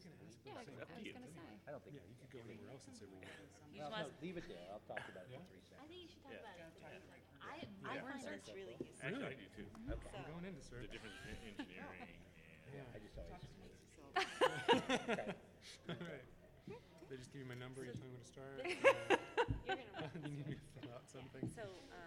can ask Yeah, the same I was thing. gonna say. I don't think. Yeah, you could go anywhere else and say, well, Well, no, leave it there. I'll talk about it Yeah? for 3 I seconds. think you should talk about it. I Yeah. find this really useful. Actually, I do too. Okay. I'm going into sir. The difference between engineering and Yeah. I just always. All right. They just give you my number, you tell me when to start. You're gonna. You need me to fill out something. So,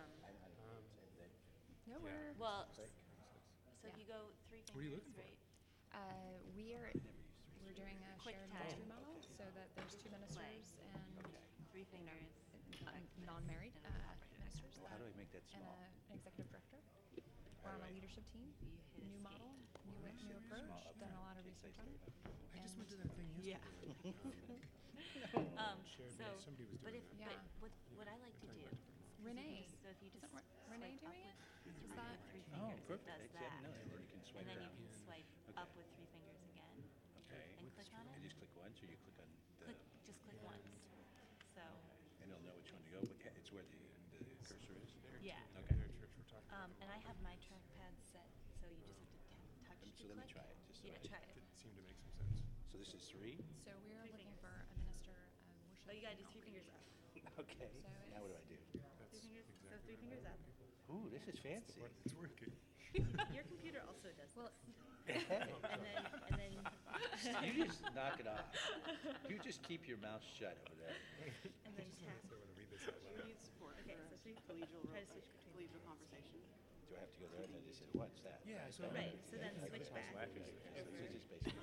No, Yeah. we're, well, so Yeah. if you go three What are you fingers, looking for? right? we're doing a Quick shared tag. ministry model so that there's two ministers and Three fingers. non-married ministers How do I make that and small? an executive director. We're on a leadership team. New model, new approach. Done a lot of research on it. I just went to that thing Yeah. yesterday. Shared So, meeting. Somebody was but doing if, that. Yeah. but what I like to do. Renee, So if you just isn't swipe Renee up doing with it? Is three, that? three Oh, fingers, it perfect. does Actually, I that. didn't know that. You can And swipe then it you up. can swipe up with three fingers again Okay. and click on You it. just click once, or you click on the, Just click once. So, and it'll know which one to go. It's where the cursor is. yeah. Okay. Their church we're talking about. And I have my trackpad set, so you just have to touch to So let me click. try it. Just so Yeah, I- try it. It seemed to make some sense. So this is 3. So we're looking for a minister of worship. Oh, you gotta do and 3 fingers up. Okay. So Now what do I do? That's fingers- so exactly 3 what fingers I up. want people. Ooh, this is fancy. But it's working. Your computer also does Well, this. And then, You just knock it off. You just keep your mouth shut over there. and then tap. So I want to read this out loud. Needs support Okay, for so three, collegial, try to switch between. collegial conversation. Do I have to go there? And then just say, what's that? Yeah, so Right, so then switch back. So this is just basically.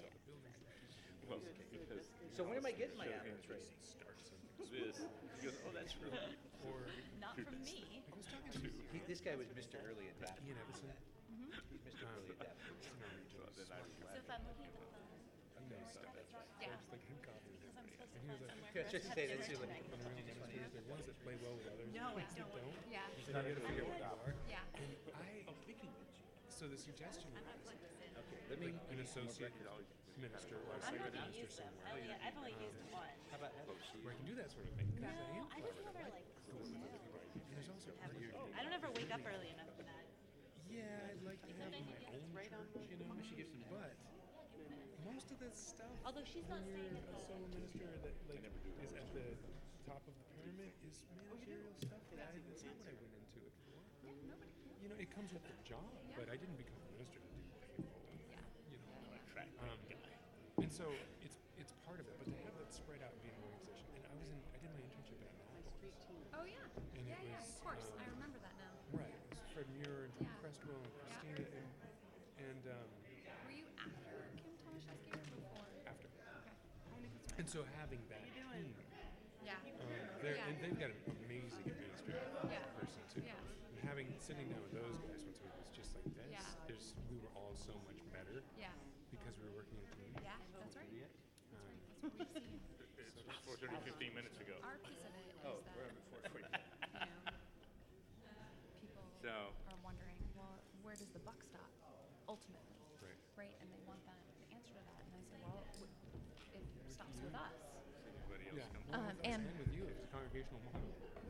well, because So when am I getting my Apple training? this, he goes, oh, that's really. Or Not from me. I was talking to This guy was Mr. Early Adapter. Ian Edison. He's Mr. Early Adapter. It's in our region. So then I was So if I'm looking at the phone, He knows stuff. yeah. It's like him copying because I'm supposed And to he was find like, somewhere Yeah, for us just to have say dinner that's it. tonight. There's ones that play well with others. No, I ones that don't. don't. Yeah. So you got to figure out what you are. Yeah. And so the suggestion I'm not was plugged this in. Okay, let me. an associate minister or a I'm second not minister used them. somewhere I've only used one. How about that? where I can do that sort of thing. No, Because I am I just clever. never like. And there's also I don't ever wake up early enough for that. yeah, I'd like to have my own Right on church, you know. She gives them But most of this stuff, Although she's not when staying you're at a the. solo minister that like is at the top of the pyramid, is managerial stuff. That's not what I went into it for. You know, it comes with the job, but I didn't become a minister to do payroll. Yeah. You know. Track And so it's part of it, but to have that spread out and be in one organization. And I did my internship at Annapolis. Oh, yeah. And it Yeah, was, of course. I remember that now. Right. It was Fred Muir and Tom Yeah. Crestwell and Christina and Were you after Kim Tomaszewski or before? after. Okay. And so having that team, Yeah. they're, Yeah. and they've got an amazing administrative Yeah. person too. Yeah. And having sitting down with those guys once a week was just like this. Yeah. We were all so much better Yeah. because we were working in a team. Yeah, that's right. That's right. That's what we've seen. It's 4:30, 15 minutes ago. Our piece of it is Oh, that, we're on before 40. people So, are wondering, well, where does the buck stop ultimately? Right. Right? And they want that the answer to that. And I say, well, it stops with us. anybody else Yeah. come? Well, and- same with you. It's a congregational model.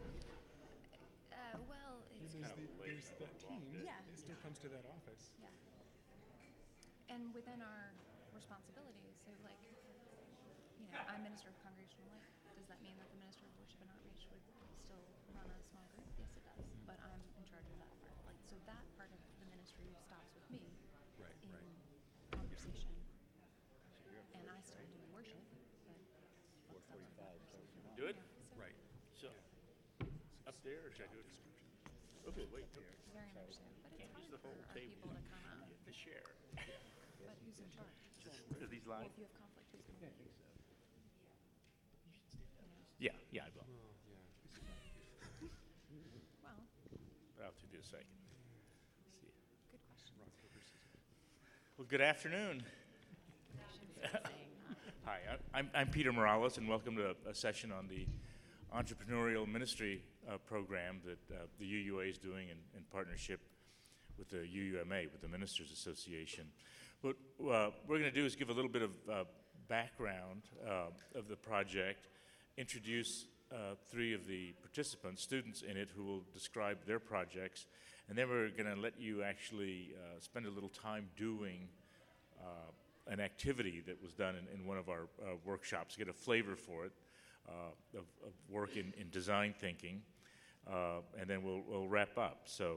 Well, it's There's that team. Yeah. It still comes to that office. yeah. And within our responsibilities, so like, you know, I'm minister of congregational life. Does that mean that the minister of worship and outreach would still run a small group? Yes, it does. But I'm in charge of that part. Like, so that part of the ministry stops with me Right, in right. conversation. And I still do worship, but 4:45. Do it? so Right. So, up there, or should I do it? Okay, wait. very much so. But it's Can't use hard the for whole our table. people to come up. The share. But who's in charge? Are these Well, live? if you have conflict, who's going to? I think so. Yeah, yeah, I will. Well, yeah. Well, But I'll have to do a second. See. good question. Rock, paper, scissors. Well, good afternoon. Hi, I'm Peter Morales, and welcome to a session on the entrepreneurial ministry program that the UUA is doing in partnership with the UUMA, with the Ministers Association. What we're going to do is give a little bit of background of the project, introduce 3 of the participants, students in it, who will describe their projects, and then we're going to let you actually spend a little time doing an activity that was done in one of our workshops, get a flavor for it, of work in design thinking, and then we'll wrap up. So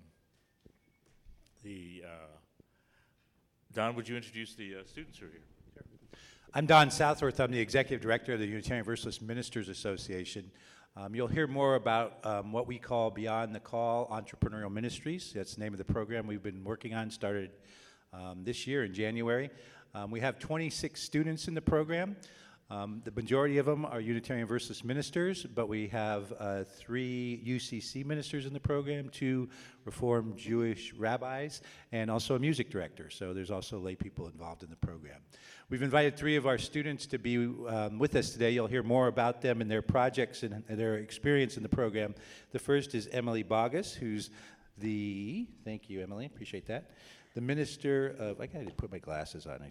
Don, would you introduce the students who are here? I'm Don Southworth. I'm the Executive Director of the Unitarian Universalist Ministers Association. You'll hear more about what we call Beyond the Call Entrepreneurial Ministries. That's the name of the program we've been working on, started this year in January. We have 26 students in the program. The majority of them are Unitarian Universalist ministers, but we have 3 UCC ministers in the program, 2 Reformed Jewish rabbis, and also a music director. So there's also lay people involved in the program. We've invited 3 of our students to be with us today. You'll hear more about them and their projects and their experience in the program. The first is Emily Bogus, who's thank you, Emily, appreciate that, the minister of, I gotta put my glasses on.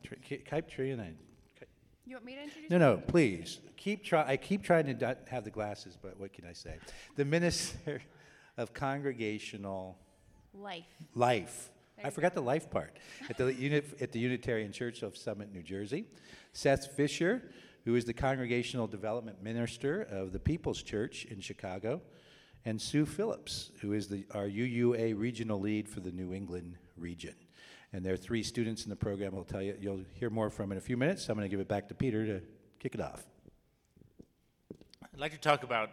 You want me to introduce No, please. I keep trying to not have the glasses, but what can I say? The Minister of Congregational Life. I forgot the life part. At the Unitarian Church of Summit, New Jersey. Seth Fisher, who is the Congregational Development Minister of the People's Church in Chicago. And Sue Phillips, who is our UUA Regional Lead for the New England region. And there are 3 students in the program you'll hear more from in a few minutes. So I'm going to give it back to Peter to kick it off. I'd like to talk about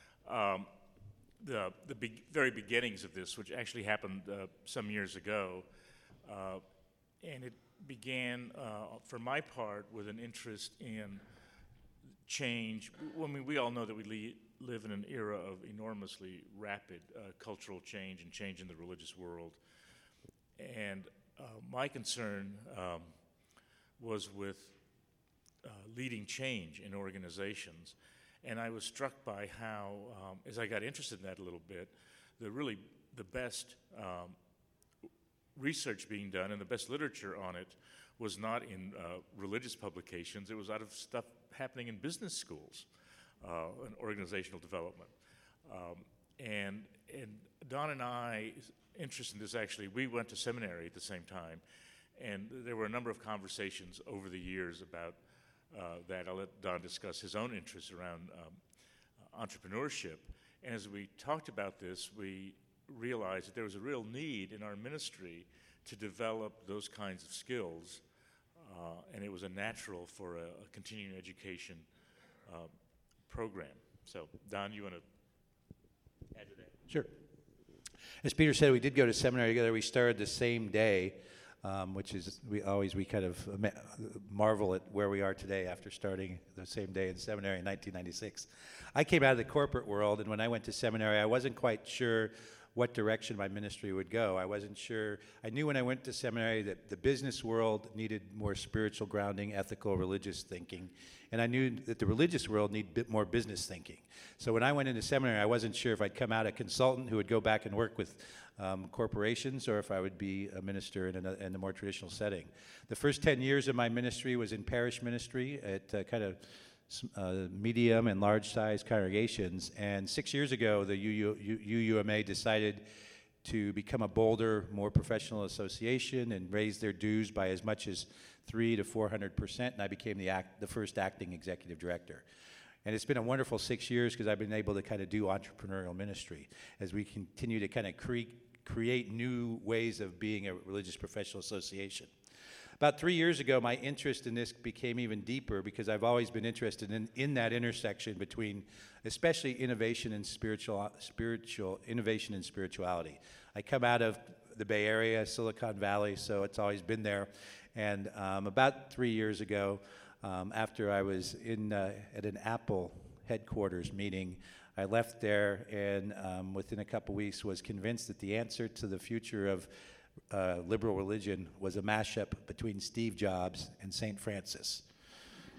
the very beginnings of this, which actually happened some years ago. And it began, for my part, with an interest in change. I mean, we all know that we live in an era of enormously rapid cultural change and change in the religious world. And my concern was with leading change in organizations, and I was struck by how, as I got interested in that a little bit, the best research being done and the best literature on it was not in religious publications. It was out of stuff happening in business schools and organizational development. And Don and I, interest in this actually, we went to seminary at the same time, and there were a number of conversations over the years about that. I'll let Don discuss his own interests around entrepreneurship. And as we talked about this, we realized that there was a real need in our ministry to develop those kinds of skills, and it was a natural for a continuing education program. So, Don, you want to add to that? Sure. As Peter said, we did go to seminary together. We started the same day, which is, we kind of marvel at where we are today after starting the same day in seminary in 1996. I came out of the corporate world, and when I went to seminary, I wasn't quite sure what direction my ministry would go. I wasn't sure. I knew when I went to seminary that the business world needed more spiritual grounding, ethical, religious thinking, and I knew that the religious world needed a bit more business thinking. So when I went into seminary, I wasn't sure if I'd come out a consultant who would go back and work with corporations, or if I would be a minister in a more traditional setting. The first 10 years of my ministry was in parish ministry at kind of medium and large-sized congregations. And 6 years ago, the UUMA decided to become a bolder, more professional association and raise their dues by as much as 300% to 400%. And I became the first acting executive director. And it's been a wonderful 6 years because I've been able to kind of do entrepreneurial ministry as we continue to kind of create new ways of being a religious professional association. About 3 years ago, my interest in this became even deeper because I've always been interested in that intersection between, especially innovation and spiritual innovation and spirituality. I come out of the Bay Area, Silicon Valley, so it's always been there. And about 3 years ago, after I was at an Apple headquarters meeting, I left there and within a couple weeks was convinced that the answer to the future of liberal religion was a mashup between Steve Jobs and St. Francis.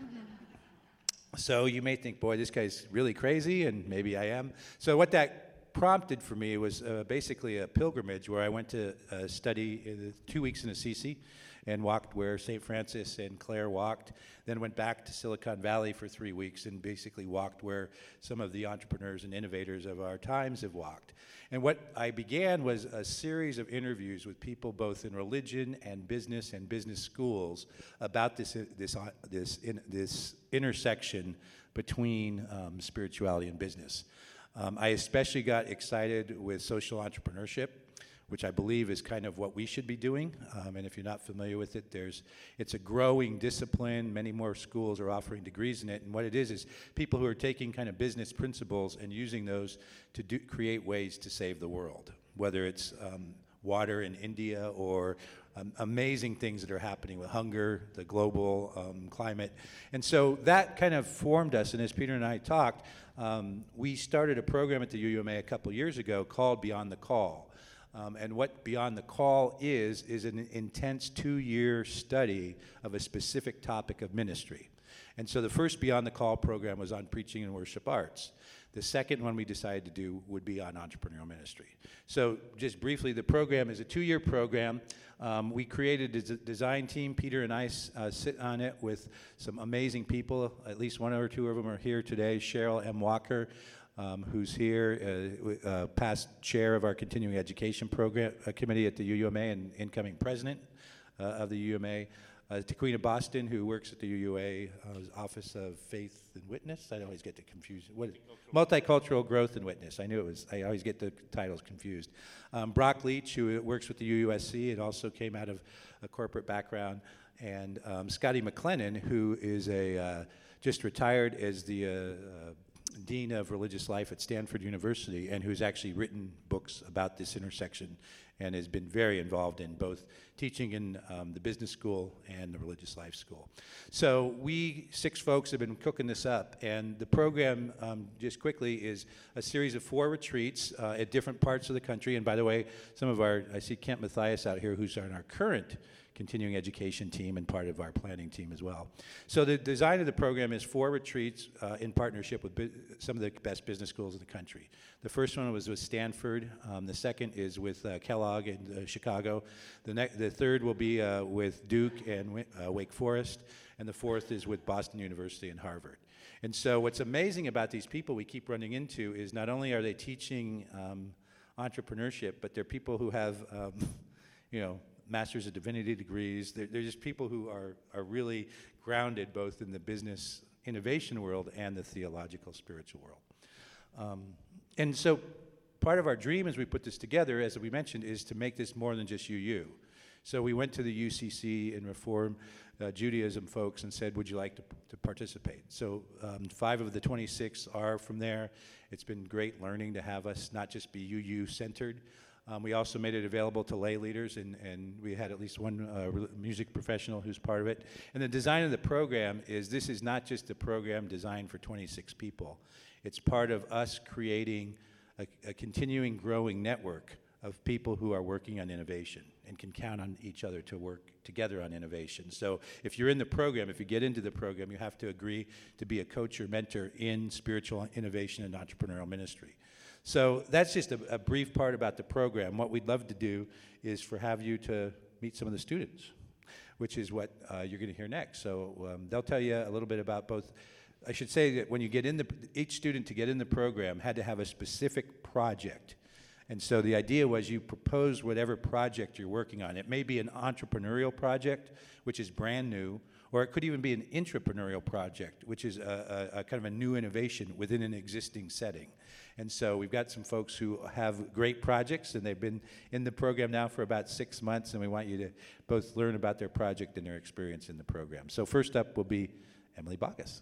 So you may think, boy, this guy's really crazy, and maybe I am. So what that prompted for me was basically a pilgrimage where I went to study 2 weeks in Assisi and walked where St. Francis and Clare walked, then went back to Silicon Valley for 3 weeks and basically walked where some of the entrepreneurs and innovators of our times have walked. And what I began was a series of interviews with people both in religion and business schools about this intersection between spirituality and business. I especially got excited with social entrepreneurship, which I believe is kind of what we should be doing. And if you're not familiar with it, it's a growing discipline. Many more schools are offering degrees in it. And what it is people who are taking kind of business principles and using those to create ways to save the world, whether it's water in India or amazing things that are happening with hunger, the global climate. And so that kind of formed us. And as Peter and I talked, we started a program at the UUMA a couple years ago called Beyond the Call. And what Beyond the Call is an intense 2-year study of a specific topic of ministry. And so the first Beyond the Call program was on preaching and worship arts. The second one we decided to do would be on entrepreneurial ministry. So just briefly, the program is a 2-year program. We created a design team. Peter and I sit on it with some amazing people. At least one or two of them are here today. Cheryl M. Walker, who's here, past chair of our continuing education program committee at the UUMA and incoming president of the UUMA. Taquina Boston, who works at the UUA Office of Faith and Witness. I always get the confused. Multicultural Growth and Witness. I knew it was. I always get the titles confused. Brock Leach, who works with the UUSC and also came out of a corporate background, and Scotty McLennan, who is just retired as the Dean of Religious Life at Stanford University, and who's actually written books about this intersection and has been very involved in both teaching in the business school and the religious life school. So we 6 folks have been cooking this up, and the program, just quickly, is a series of 4 retreats at different parts of the country. And by the way, I see Kent Mathias out here, who's on our current continuing education team and part of our planning team as well. So the design of the program is 4 retreats in partnership with some of the best business schools in the country. The first one was with Stanford. The second is with Kellogg in Chicago. The third will be with Duke and Wake Forest. And the fourth is with Boston University and Harvard. And so what's amazing about these people we keep running into is not only are they teaching entrepreneurship, but they're people who have, Masters of Divinity degrees. They're just people who are really grounded both in the business innovation world and the theological spiritual world. And so part of our dream as we put this together, as we mentioned, is to make this more than just UU. So we went to the UCC and Reform Judaism folks and said, would you like to participate? So 5 of the 26 are from there. It's been great learning to have us not just be UU-centered. We also made it available to lay leaders, and we had at least one music professional who's part of it. And the design of the program this is not just a program designed for 26 people. It's part of us creating a continuing growing network of people who are working on innovation and can count on each other to work together on innovation. So if you're in the program, if you get into the program, you have to agree to be a coach or mentor in spiritual innovation and entrepreneurial ministry. So that's just a brief part about the program. What we'd love to do is have you to meet some of the students, which is what you're going to hear next. So they'll tell you a little bit about both. I should say that when you get in each student to get in the program had to have a specific project. And so the idea was you propose whatever project you're working on. It may be an entrepreneurial project, which is brand new, or it could even be an intrapreneurial project, which is a kind of a new innovation within an existing setting. And so we've got some folks who have great projects, and they've been in the program now for about 6 months, and we want you to both learn about their project and their experience in the program. So first up will be Emily Bogus.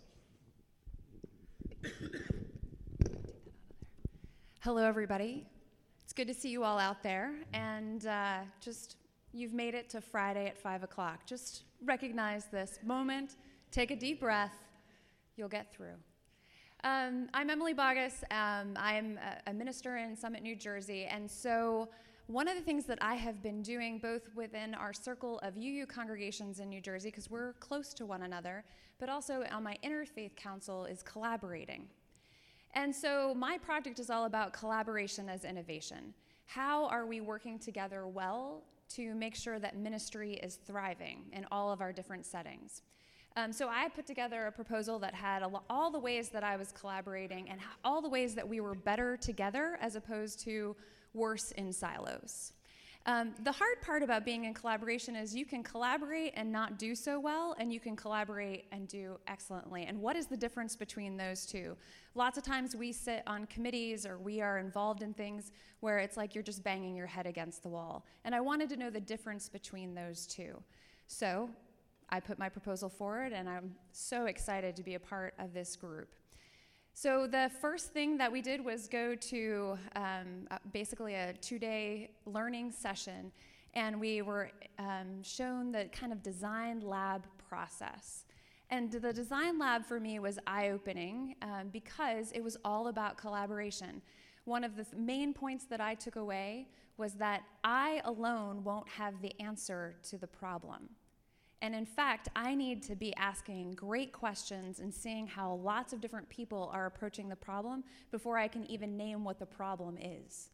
Hello, everybody. It's good to see you all out there, and you've made it to Friday at 5 o'clock. Just recognize this moment, take a deep breath, you'll get through. I'm Emily Bogus. I'm a minister in Summit, New Jersey, and so one of the things that I have been doing both within our circle of UU congregations in New Jersey, because we're close to one another, but also on my Interfaith Council, is collaborating. And so my project is all about collaboration as innovation. How are we working together well to make sure that ministry is thriving in all of our different settings? So I put together a proposal that had all the ways that I was collaborating and all the ways that we were better together as opposed to worse in silos. The hard part about being in collaboration is you can collaborate and not do so well, and you can collaborate and do excellently. And what is the difference between those two? Lots of times we sit on committees or we are involved in things where it's like you're just banging your head against the wall. And I wanted to know the difference between those two. So I put my proposal forward, and I'm so excited to be a part of this group. So the first thing that we did was go to basically a 2-day learning session, and we were shown the kind of design lab process. And the design lab for me was eye-opening because it was all about collaboration. One of the main points that I took away was that I alone won't have the answer to the problem. And in fact, I need to be asking great questions and seeing how lots of different people are approaching the problem before I can even name what the problem is.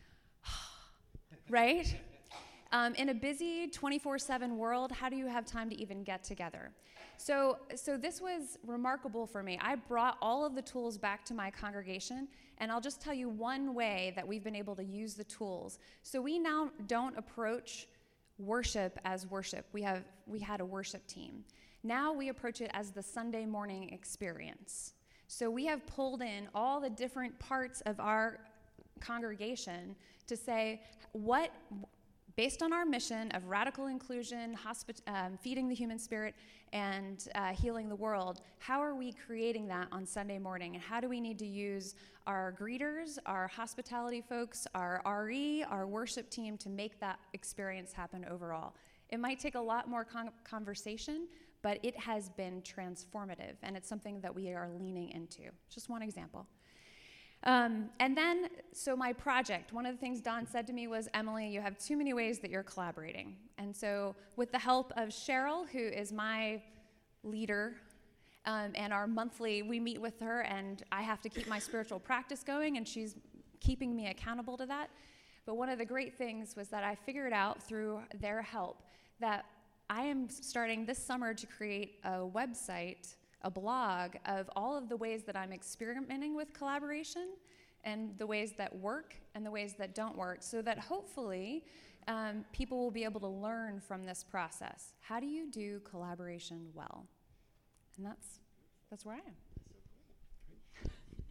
Right? In a busy 24/7 world, how do you have time to even get together? So this was remarkable for me. I brought all of the tools back to my congregation, and I'll just tell you one way that we've been able to use the tools. So we now don't approach worship as worship. We had a worship team. Now we approach it as the Sunday morning experience. So we have pulled in all the different parts of our congregation to say what, based on our mission of radical inclusion, feeding the human spirit, and healing the world, how are we creating that on Sunday morning? And how do we need to use our greeters, our hospitality folks, our RE, our worship team to make that experience happen overall? It might take a lot more conversation, but it has been transformative, and it's something that we are leaning into. Just one example. And then, so my project, one of the things Don said to me was, Emily, you have too many ways that you're collaborating. And so with the help of Cheryl, who is my leader, and our monthly, we meet with her, and I have to keep my spiritual practice going, and she's keeping me accountable to that. But one of the great things was that I figured out through their help that I am starting this summer to create a website, a blog of all of the ways that I'm experimenting with collaboration and the ways that work and the ways that don't work, so that hopefully people will be able to learn from this process. How do you do collaboration well? And that's where I am.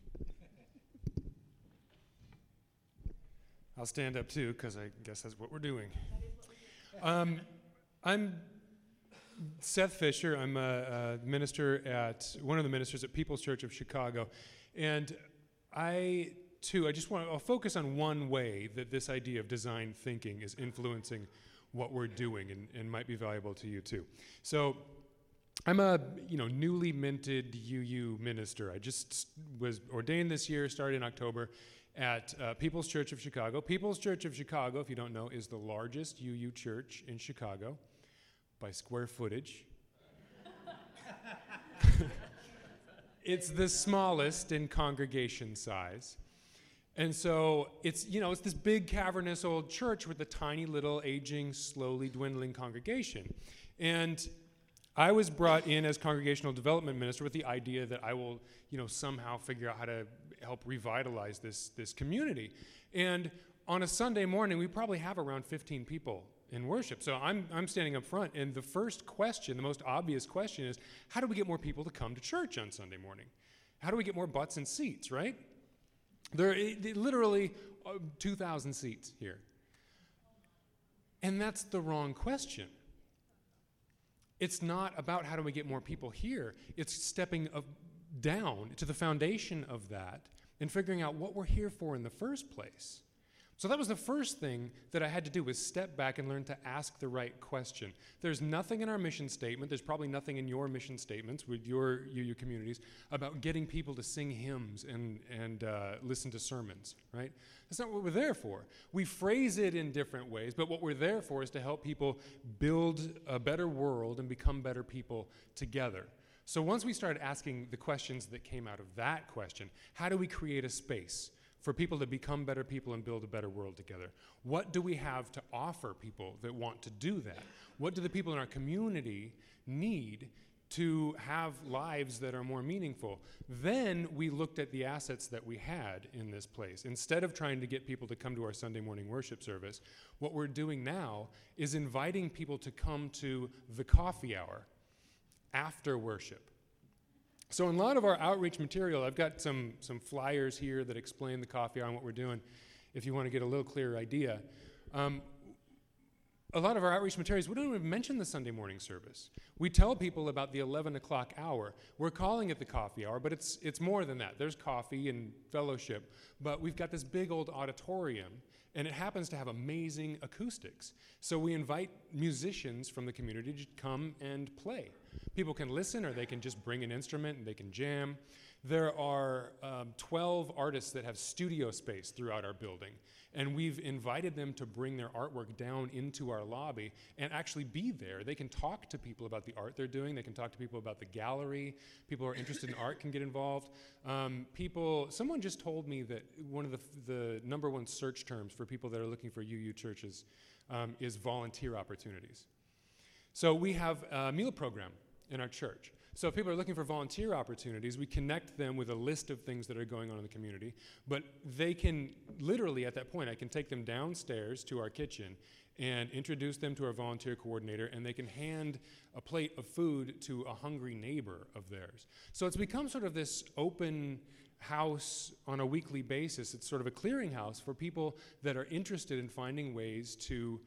I'll stand up too, because I guess that's what we're doing. I'm Seth Fisher. I'm a minister one of the ministers at People's Church of Chicago. And I'll focus on one way that this idea of design thinking is influencing what we're doing and might be valuable to you too. So I'm a newly minted UU minister. I just was ordained this year, started in October, at People's Church of Chicago. People's Church of Chicago, if you don't know, is the largest UU church in Chicago by square footage. It's the smallest in congregation size. And so it's this big cavernous old church with a tiny little aging, slowly dwindling congregation. And I was brought in as congregational development minister with the idea that I will, somehow figure out how to help revitalize this community. And on a Sunday morning, we probably have around 15 people in worship. So I'm standing up front, and the first question, the most obvious question is, how do we get more people to come to church on Sunday morning? How do we get more butts and seats, right? There are literally 2,000 seats here. And that's the wrong question. It's not about how do we get more people here. It's stepping down to the foundation of that and figuring out what we're here for in the first place. So that was the first thing that I had to do, was step back and learn to ask the right question. There's nothing in our mission statement, there's probably nothing in your mission statements with your UU communities about getting people to sing hymns and listen to sermons, right? That's not what we're there for. We phrase it in different ways, but what we're there for is to help people build a better world and become better people together. So once we started asking the questions that came out of that question, how do we create a space for people to become better people and build a better world together? What do we have to offer people that want to do that? What do the people in our community need to have lives that are more meaningful? Then we looked at the assets that we had in this place. Instead of trying to get people to come to our Sunday morning worship service, what we're doing now is inviting people to come to the coffee hour after worship. So in a lot of our outreach material, I've got some flyers here that explain the coffee hour and what we're doing, if you want to get a little clearer idea. A lot of our outreach materials, we don't even mention the Sunday morning service. We tell people about the 11 o'clock hour. We're calling it the coffee hour, but it's more than that. There's coffee and fellowship, but we've got this big old auditorium, and it happens to have amazing acoustics. So we invite musicians from the community to come and play. People can listen, or they can just bring an instrument and they can jam. There are 12 artists that have studio space throughout our building, and we've invited them to bring their artwork down into our lobby and actually be there. They can talk to people about the art they're doing. They can talk to people about the gallery. People who are interested in art can get involved. Someone just told me that one of the number one search terms for people that are looking for UU churches is volunteer opportunities. So we have a meal program in our church. So if people are looking for volunteer opportunities, we connect them with a list of things that are going on in the community. But they can literally, at that point, I can take them downstairs to our kitchen and introduce them to our volunteer coordinator, and they can hand a plate of food to a hungry neighbor of theirs. So it's become sort of this open house on a weekly basis. It's sort of a clearinghouse for people that are interested in finding ways to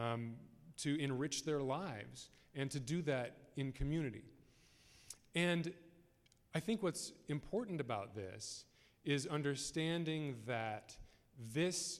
enrich their lives and to do that in community. And I think what's important about this is understanding that this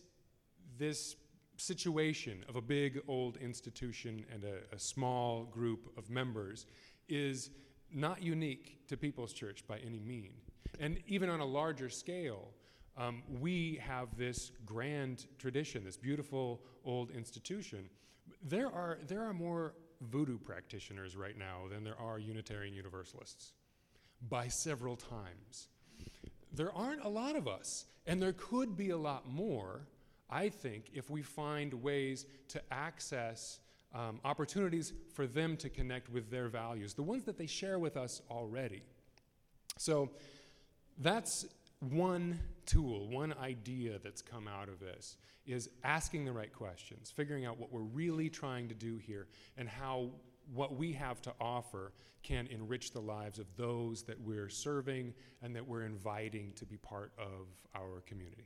situation of a big old institution and a small group of members is not unique to People's Church by any mean. And even on a larger scale, we have this grand tradition, this beautiful old institution. There are more voodoo practitioners right now than there are Unitarian Universalists by several times. There aren't a lot of us, and there could be a lot more, I think, if we find ways to access opportunities for them to connect with their values, the ones that they share with us already. So that's one tool, one idea that's come out of this, is asking the right questions, figuring out what we're really trying to do here, and how what we have to offer can enrich the lives of those that we're serving and that we're inviting to be part of our community.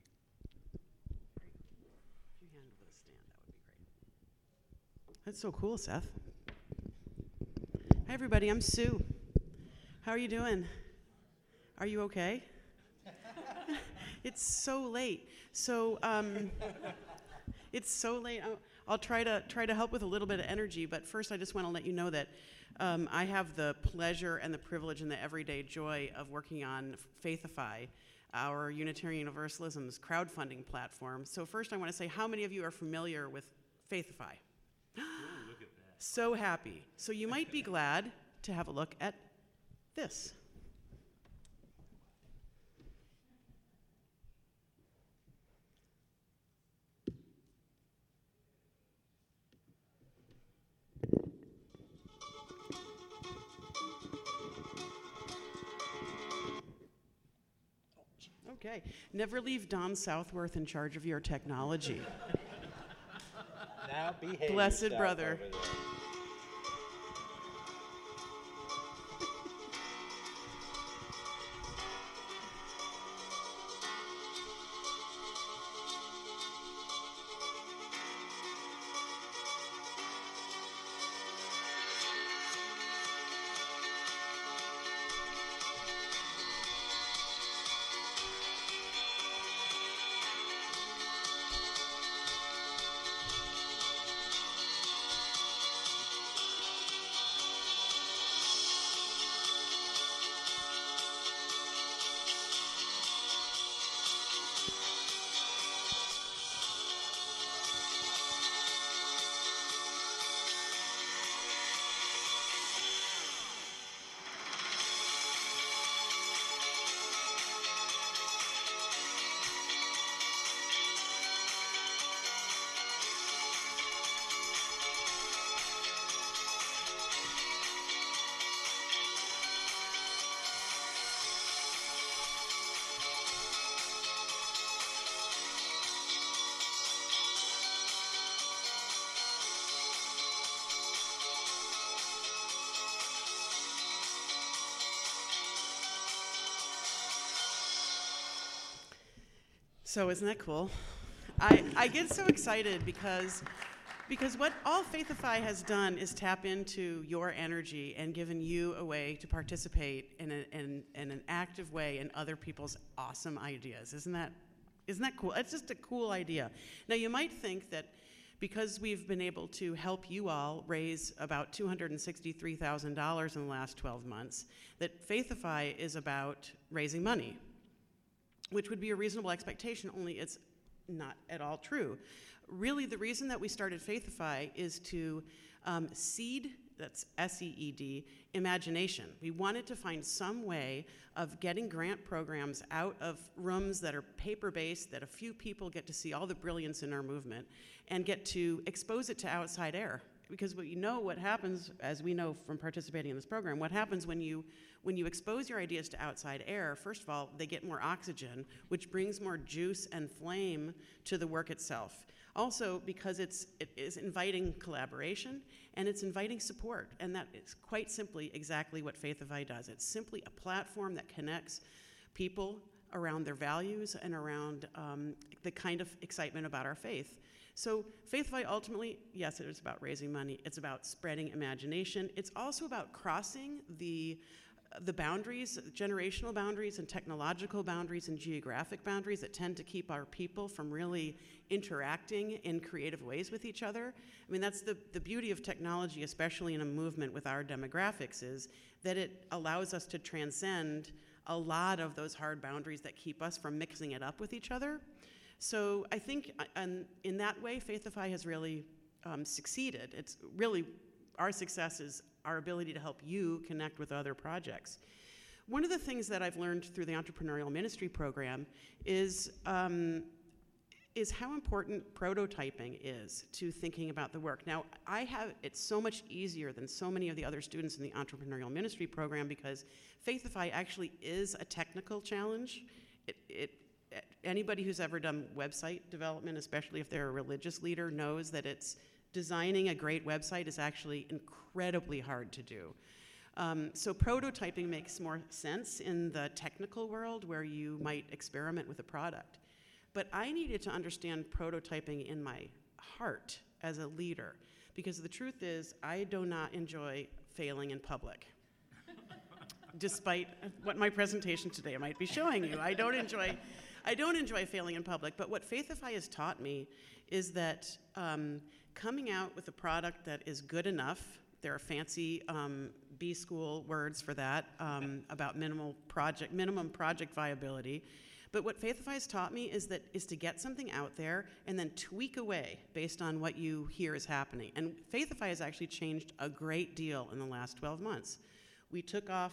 If you handle the stand, that would be great. That's so cool, Seth. Hi, everybody. I'm Sue. How are you doing? Are you okay? It's so late. So it's so late. I'll try to help with a little bit of energy, but first I just want to let you know that I have the pleasure and the privilege and the everyday joy of working on Faithify, our Unitarian Universalism's crowdfunding platform. So first I want to say, how many of you are familiar with Faithify? Ooh, look at that. So happy. So you might be glad to have a look at this. Okay. Never leave Don Southworth in charge of your technology. Now behave Blessed yourself brother. over there. So isn't that cool? I get so excited because what all Faithify has done is tap into your energy and given you a way to participate in an active way in other people's awesome ideas. Isn't that cool? It's just a cool idea. Now you might think that because we've been able to help you all raise about $263,000 in the last 12 months, that Faithify is about raising money, which would be a reasonable expectation, only it's not at all true. Really, the reason that we started Faithify is to seed, that's S-E-E-D, imagination. We wanted to find some way of getting grant programs out of rooms that are paper-based, that a few people get to see all the brilliance in our movement, and get to expose it to outside air. Because what happens, as we know from participating in this program, what happens when you expose your ideas to outside air, first of all, they get more oxygen, which brings more juice and flame to the work itself. Also, because it is inviting collaboration and it's inviting support, and that is quite simply exactly what Faithify does. It's simply a platform that connects people around their values and around the kind of excitement about our faith. So Faithify ultimately, yes, it is about raising money. It's about spreading imagination. It's also about crossing the boundaries, generational boundaries and technological boundaries and geographic boundaries that tend to keep our people from really interacting in creative ways with each other. I mean, that's the beauty of technology, especially in a movement with our demographics, is that it allows us to transcend a lot of those hard boundaries that keep us from mixing it up with each other. So I think in that way, Faithify has really succeeded. It's really, our success is our ability to help you connect with other projects. One of the things that I've learned through the Entrepreneurial Ministry Program is how important prototyping is to thinking about the work. Now, it's so much easier than so many of the other students in the Entrepreneurial Ministry Program because Faithify actually is a technical challenge. Anybody who's ever done website development, especially if they're a religious leader, knows that designing a great website is actually incredibly hard to do. So prototyping makes more sense in the technical world where you might experiment with a product. But I needed to understand prototyping in my heart as a leader, because the truth is I do not enjoy failing in public. Despite what my presentation today might be showing you, I don't enjoy failing in public. But what Faithify has taught me is that coming out with a product that is good enough, there are fancy B-school words for that, about minimum project viability. But what Faithify has taught me is to get something out there and then tweak away based on what you hear is happening. And Faithify has actually changed a great deal in the last 12 months. We took off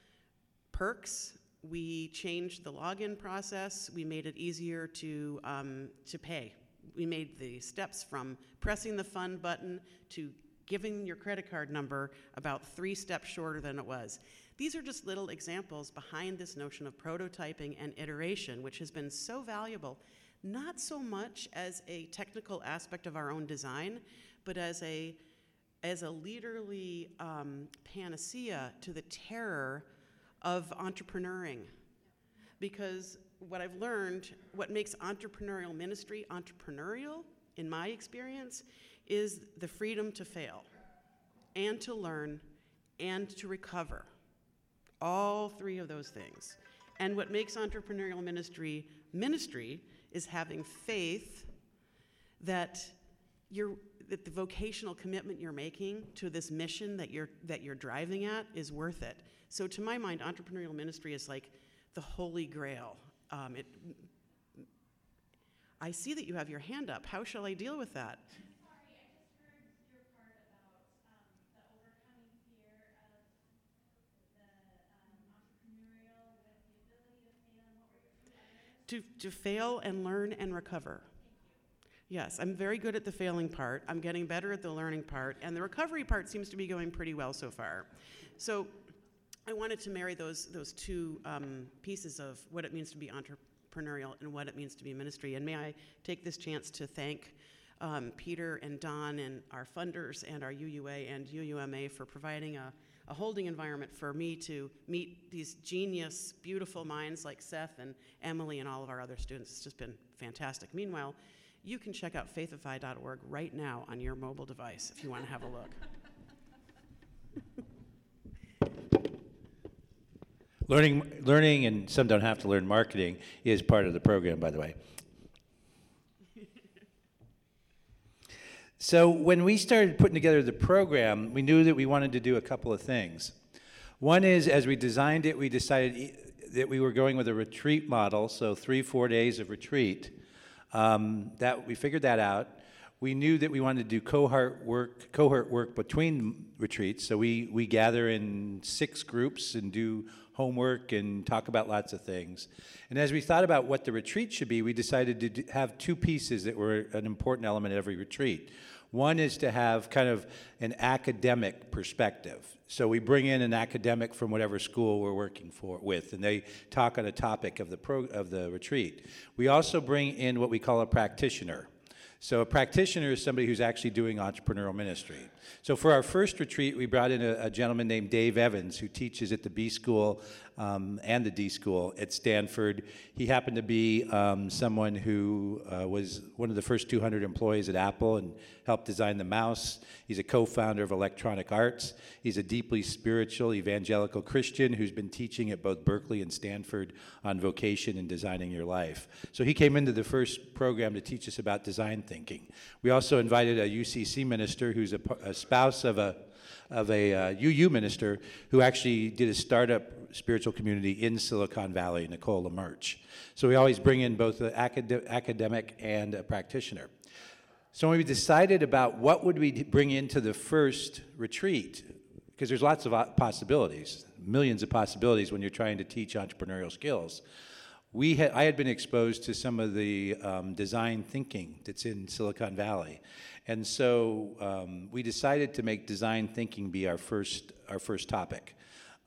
perks. We changed the login process. We made it easier to pay. We made the steps from pressing the fund button to giving your credit card number about 3 steps shorter than it was. These are just little examples behind this notion of prototyping and iteration, which has been so valuable, not so much as a technical aspect of our own design, but as a leaderly panacea to the terror of entrepreneuring. Because what I've learned, what makes entrepreneurial ministry entrepreneurial, in my experience, is the freedom to fail and to learn and to recover. All 3 of those things. And what makes entrepreneurial ministry is having faith that the vocational commitment you're making to this mission that you're driving at is worth it. So to my mind, entrepreneurial ministry is like the holy grail. I see that you have your hand up. How shall I deal with that? Sorry, I just heard your part about the overcoming fear of the entrepreneurial with the ability to fail. What were your 2 others? To fail and learn and recover. Yes, I'm very good at the failing part. I'm getting better at the learning part, and the recovery part seems to be going pretty well so far. So I wanted to marry those 2 pieces of what it means to be entrepreneurial and what it means to be ministry. And may I take this chance to thank Peter and Don and our funders and our UUA and UUMA for providing a holding environment for me to meet these genius, beautiful minds like Seth and Emily and all of our other students. It's just been fantastic. Meanwhile, you can check out faithify.org right now on your mobile device if you want to have a look. Learning, and some don't have to learn marketing, is part of the program, by the way. So when we started putting together the program, we knew that we wanted to do a couple of things. One is, as we designed it, we decided that we were going with a retreat model, so 3-4 days of retreat. That we figured that out. We knew that we wanted to do cohort work between retreats, so we gather in 6 groups and do homework and talk about lots of things. And as we thought about what the retreat should be, we decided to have 2 pieces that were an important element at every retreat. One is to have kind of an academic perspective. So we bring in an academic from whatever school we're working with, and they talk on a topic of the retreat. We also bring in what we call a practitioner. So a practitioner is somebody who's actually doing entrepreneurial ministry. So for our first retreat, we brought in a gentleman named Dave Evans, who teaches at the B School and the D School at Stanford. He happened to be someone who was one of the first 200 employees at Apple and helped design the mouse. He's a co-founder of Electronic Arts. He's a deeply spiritual evangelical Christian who's been teaching at both Berkeley and Stanford on vocation and designing your life. So he came into the first program to teach us about design thinking. We also invited a UCC minister who's a spouse of a UU minister who actually did a startup spiritual community in Silicon Valley, Nicole LaMerch. So we always bring in both an academic and a practitioner. So when we decided about what would we bring into the first retreat, because there's lots of possibilities, millions of possibilities when you're trying to teach entrepreneurial skills, I had been exposed to some of the design thinking that's in Silicon Valley. And so we decided to make design thinking be our first topic.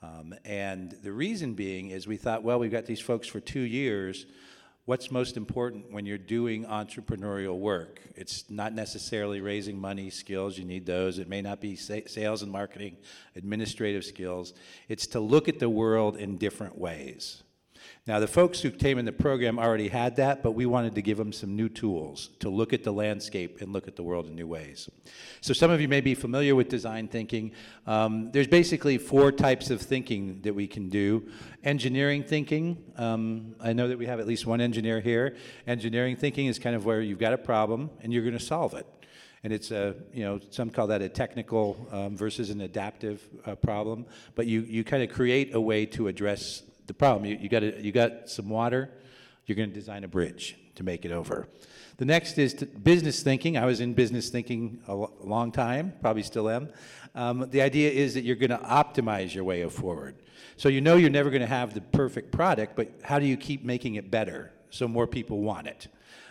And the reason being is we thought, well, we've got these folks for 2 years. What's most important when you're doing entrepreneurial work? It's not necessarily raising money skills. You need those. It may not be sales and marketing, administrative skills. It's to look at the world in different ways. Now, the folks who came in the program already had that, but we wanted to give them some new tools to look at the landscape and look at the world in new ways. So some of you may be familiar with design thinking. There's basically 4 types of thinking that we can do. Engineering thinking, I know that we have at least one engineer here. Engineering thinking is kind of where you've got a problem and you're going to solve it. And it's some call that a technical versus an adaptive problem, but you kind of create a way to address the problem. You got some water, you're going to design a bridge to make it over. The next is business thinking. I was in business thinking a long time, probably still am. The idea is that you're going to optimize your way forward. So you know you're never going to have the perfect product, but how do you keep making it better so more people want it?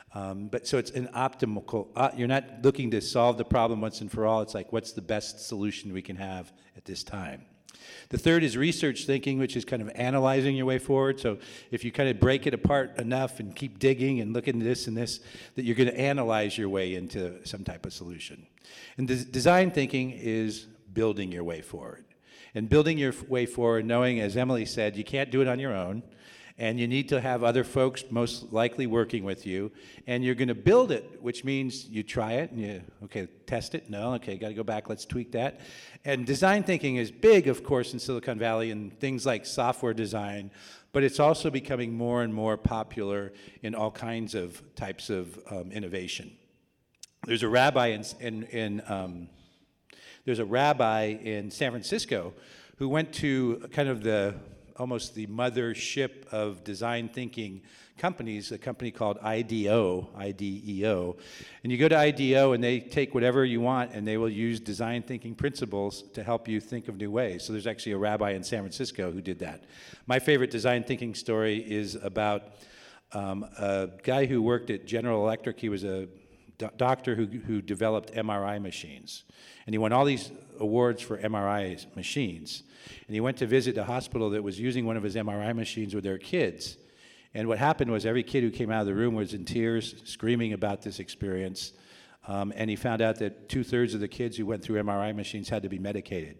So it's an optimal, you're not looking to solve the problem once and for all. It's like, what's the best solution we can have at this time? The third is research thinking, which is kind of analyzing your way forward. So if you kind of break it apart enough and keep digging and looking at this and this, that you're going to analyze your way into some type of solution. And design thinking is building your way forward. And building your way forward, knowing, as Emily said, you can't do it on your own. And you need to have other folks most likely working with you. And you're going to build it, which means you try it and you, okay, test it. No, okay, got to go back. Let's tweak that. And design thinking is big, of course, in Silicon Valley and things like software design, but it's also becoming more and more popular in all kinds of types of innovation. There's a rabbi in San Francisco who went to kind of almost the mothership of design thinking companies, a company called IDEO. And you go to IDEO and they take whatever you want and they will use design thinking principles to help you think of new ways. So there's actually a rabbi in San Francisco who did that. My favorite design thinking story is about a guy who worked at General Electric. He was a doctor who developed MRI machines. And he won all these awards for MRI machines. And he went to visit a hospital that was using one of his MRI machines with their kids. And what happened was every kid who came out of the room was in tears, screaming about this experience. And he found out that 2/3 of the kids who went through MRI machines had to be medicated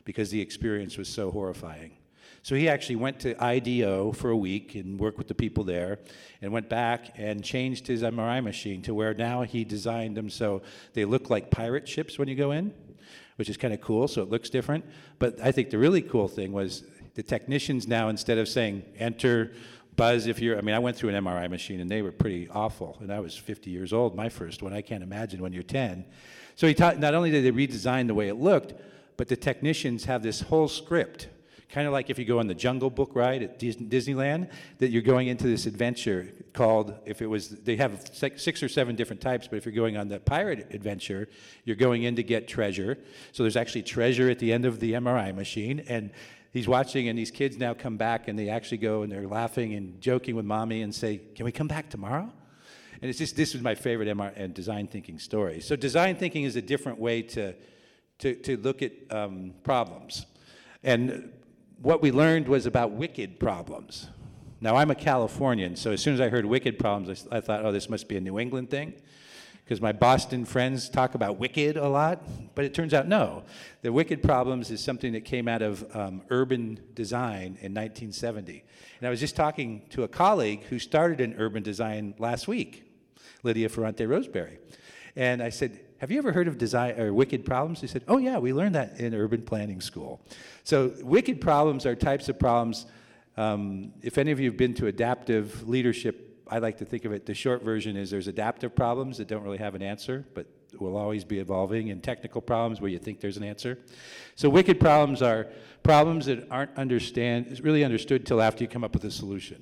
because the experience was so horrifying. So he actually went to IDO for a week and worked with the people there, and went back and changed his MRI machine to where now he designed them so they look like pirate ships when you go in, which is kind of cool, so it looks different. But I think the really cool thing was the technicians now, instead of saying, enter, buzz if you're, I mean, I went through an MRI machine and they were pretty awful, and I was 50 years old, my first one. I can't imagine when you're 10. So he taught, not only did they redesign the way it looked, but the technicians have this whole script, kind of like if you go on the Jungle Book ride at Disneyland, that you're going into this adventure called, if it was, they have 6 or 7 different types, but if you're going on the pirate adventure, you're going in to get treasure. So there's actually treasure at the end of the MRI machine, and he's watching, and these kids now come back, and they actually go, and they're laughing and joking with mommy and say, can we come back tomorrow? And it's just, this is my favorite MR and design thinking story. So design thinking is a different way to look at problems. And what we learned was about wicked problems. Now, I'm a Californian, so as soon as I heard wicked problems, I thought, oh, this must be a New England thing, because my Boston friends talk about wicked a lot, but it turns out no. The wicked problems is something that came out of urban design in 1970. And I was just talking to a colleague who started in urban design last week, Lydia Ferrante Roseberry. And I said, have you ever heard of design or wicked problems? He said, oh yeah, we learned that in urban planning school. So wicked problems are types of problems. If any of you have been to adaptive leadership, I like to think of it, the short version is there's adaptive problems that don't really have an answer, but will always be evolving, and technical problems where you think there's an answer. So wicked problems are problems that aren't really understood till after you come up with a solution.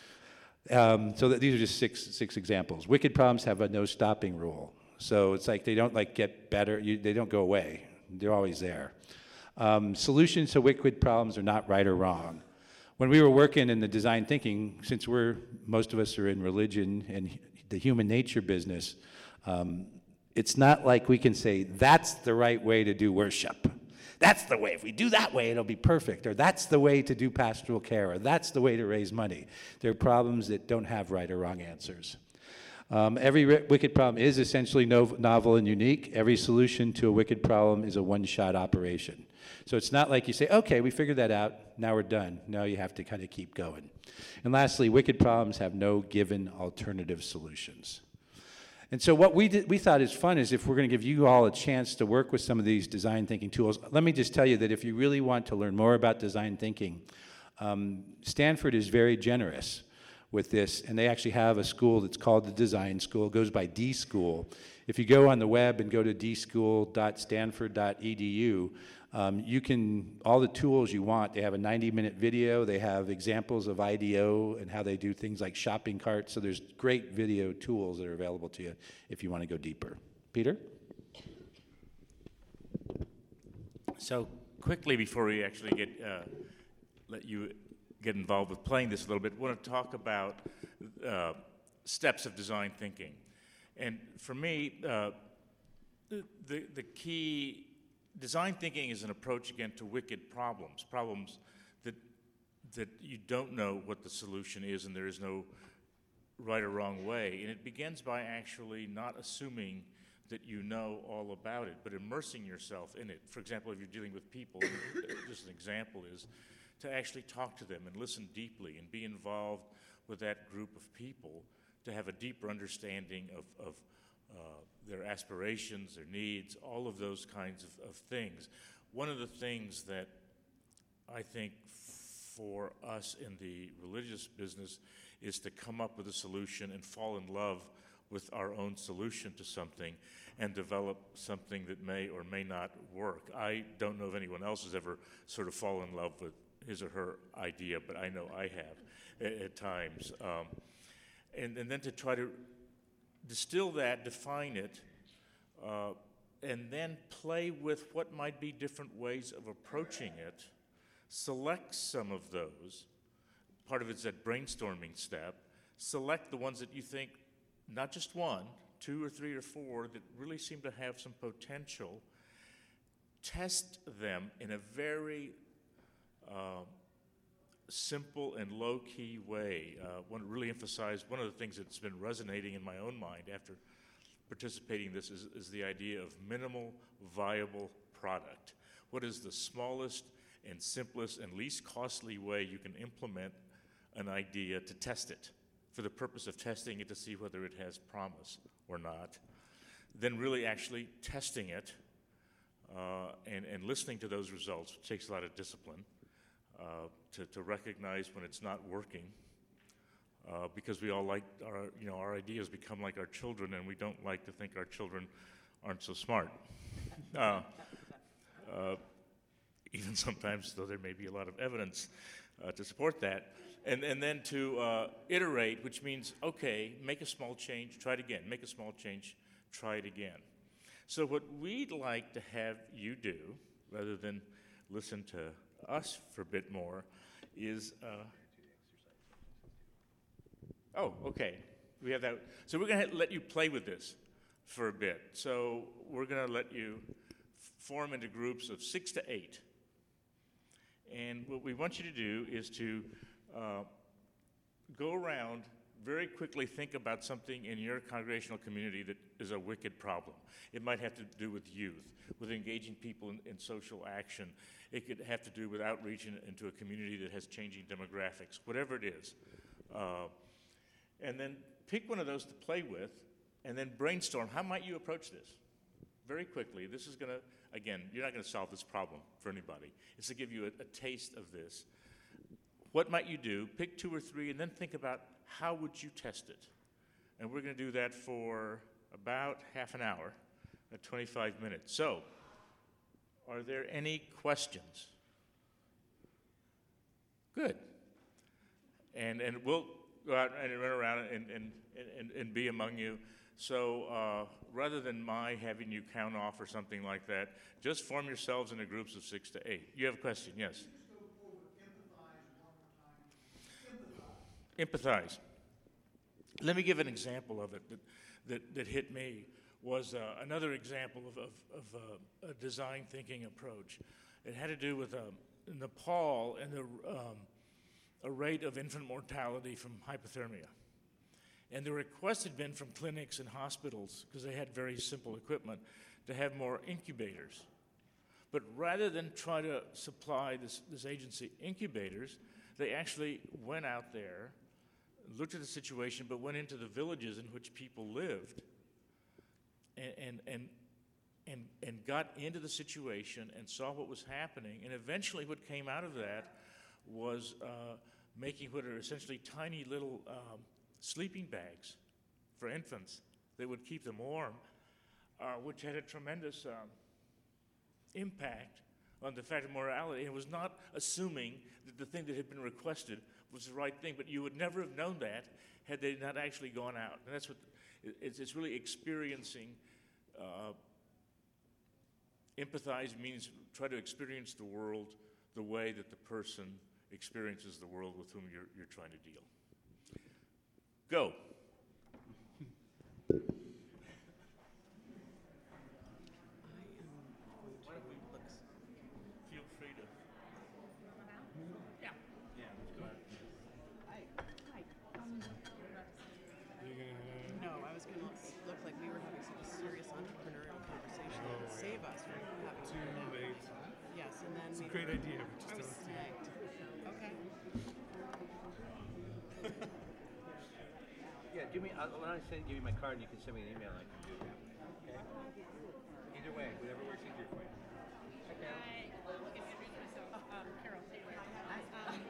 So these are just six examples. Wicked problems have a no stopping rule. So it's like they don't like get better, they don't go away. They're always there. Solutions to wicked problems are not right or wrong. When we were working in the design thinking, since most of us are in religion and the human nature business, it's not like we can say, that's the right way to do worship. That's the way. If we do that way, it'll be perfect. Or that's the way to do pastoral care. Or that's the way to raise money. There are problems that don't have right or wrong answers. Every wicked problem is essentially novel and unique. Every solution to a wicked problem is a one-shot operation. So it's not like you say, okay, we figured that out, now we're done. No, you have to kind of keep going. And lastly, wicked problems have no given alternative solutions. And so what we thought is fun is if we're going to give you all a chance to work with some of these design thinking tools, let me just tell you that if you really want to learn more about design thinking, Stanford is very generous with this, and they actually have a school that's called the Design School. It goes by D-School. If you go on the web and go to dschool.stanford.edu, you can, all the tools you want, they have a 90-minute video, they have examples of IDEO and how they do things like shopping carts, so there's great video tools that are available to you if you want to go deeper. Peter? So quickly before we actually let you get involved with playing this a little bit, I want to talk about steps of design thinking. And for me, the key, design thinking is an approach, again, to wicked problems that you don't know what the solution is and there is no right or wrong way. And it begins by actually not assuming that you know all about it, but immersing yourself in it. For example, if you're dealing with people, just an example is to actually talk to them and listen deeply and be involved with that group of people to have a deeper understanding of their aspirations, their needs, all of those kinds of things. One of the things that I think for us in the religious business is to come up with a solution and fall in love with our own solution to something and develop something that may or may not work. I don't know if anyone else has ever sort of fallen in love with his or her idea, but I know I have at times. And then to try to distill that, define it, and then play with what might be different ways of approaching it, select some of those. Part of it's that brainstorming step. Select the ones that you think, not just one, 2 or 3 or 4, that really seem to have some potential. Test them in a very simple and low-key way. I want to really emphasize one of the things that's been resonating in my own mind after participating in this is the idea of minimal viable product. What is the smallest and simplest and least costly way you can implement an idea to test it, for the purpose of testing it to see whether it has promise or not? Then really actually testing it and listening to those results, which takes a lot of discipline, to recognize when it's not working, because we all like our ideas become like our children, and we don't like to think our children aren't so smart. Even sometimes, though there may be a lot of evidence to support that. And then to iterate, which means, okay, make a small change, try it again. Make a small change, try it again. So what we'd like to have you do, rather than listen to us for a bit more, is... oh, okay. We have that. So we're going to let you play with this for a bit. So we're going to let you form into groups of 6 to 8. And what we want you to do is to go around, very quickly think about something in your congregational community that is a wicked problem. It might have to do with youth, with engaging people in social action. It could have to do with outreach into a community that has changing demographics, whatever it is. And then pick one of those to play with, and then brainstorm, how might you approach this? Very quickly. This is going to, again, you're not going to solve this problem for anybody. It's to give you a taste of this. What might you do? Pick 2 or 3, and then think about how would you test it? And we're going to do that for about half an hour, at 25 minutes. So, are there any questions? Good. And we'll go out and run around and be among you. So rather than my having you count off or something like that, just form yourselves into groups of 6 to 8. You have a question? Yes. Empathize. Let me give an example of it that hit me. Was another example of a design thinking approach. It had to do with Nepal and a rate of infant mortality from hypothermia. And the request had been from clinics and hospitals, because they had very simple equipment, to have more incubators. But rather than try to supply this agency incubators, they actually went out there, looked at the situation, but went into the villages in which people lived and got into the situation and saw what was happening. And eventually what came out of that was making what are essentially tiny little sleeping bags for infants that would keep them warm, which had a tremendous impact on the fact of morality. It was not assuming that the thing that had been requested was the right thing, but you would never have known that had they not actually gone out. And that's what it's really experiencing. Empathize means try to experience the world the way that the person experiences the world with whom you're trying to deal. Go. Feel free to. Yeah. Yeah, let's go ahead. No, I was going to look like we were having such a serious entrepreneurial conversation that would save us from having Too late. Yes, and then It's a great idea, but I was just don't. snagged. Okay. Yeah, when I give you my card, you can send me an email. I can do that. Okay. Either way, whatever works easier for you. Okay. Carol Taylor. I actually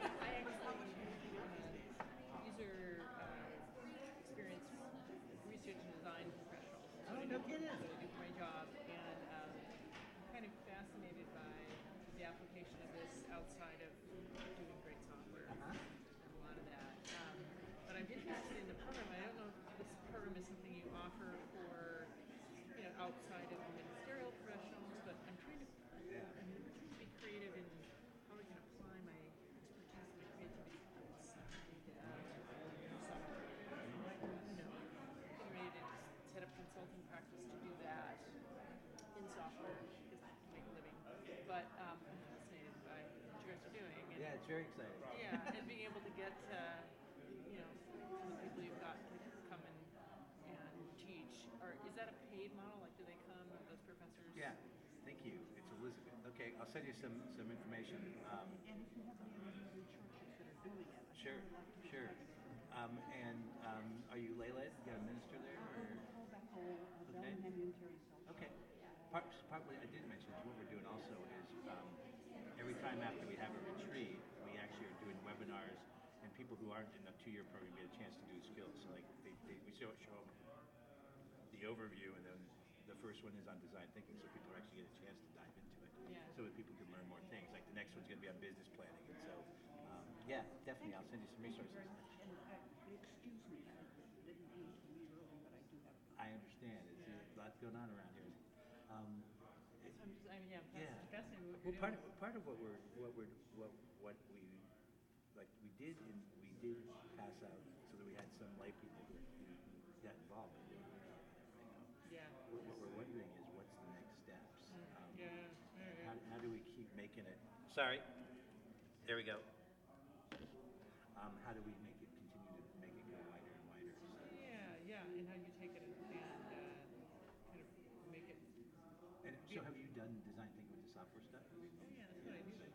user experience research and design professional. Oh, no kidding. So I do my job, and I'm kind of fascinated by the application of this outside of doing great software. And a lot of that. But I'm interested in the program. I don't know if this program is something you offer for, outside of ministerial professionals, but I'm trying to be creative in how I can apply my expertise and creativity outside software. Getting ready to set up consulting practice to do that in software because I can make a living. But I'm fascinated by what you guys are doing. And, Yeah, it's very exciting. yeah, and being able to get some of the people you've got to come and teach. Or is that a paid model? Like, do they come, those professors? Yeah, thank you. It's Elizabeth. Okay, I'll send you some information. And if you have any other churches that are doing it, Sure, sure. Are you lay led? You got a minister there? Or? Okay. Okay. Partly, I did mention is what we're doing also is every time after we have a retreat, we actually are doing webinars, and people who aren't in the 2-year program get a chance to do skills. So like we show them the overview, and then the first one is on design thinking, so people actually get a chance to dive into it. Yeah. So that people can learn more things. Like the next one's going to be on business planning, and so yeah, definitely, I'll send you some resources. Excuse me, I didn't mean to leave early, but I do have a I understand. There's a lot going on around here. Fascinated with Well, what you're doing. part of what we did pass out so that we had some lay people who got involved in it. Yeah. What we're wondering is what's the next steps? Yeah. How do we keep making it? Sorry. There we go. How do we make it continue to make it go wider and wider? So, Yeah, and how you take it and kind of make it. and so have you done design thinking with the software stuff? Yeah, that's what I do.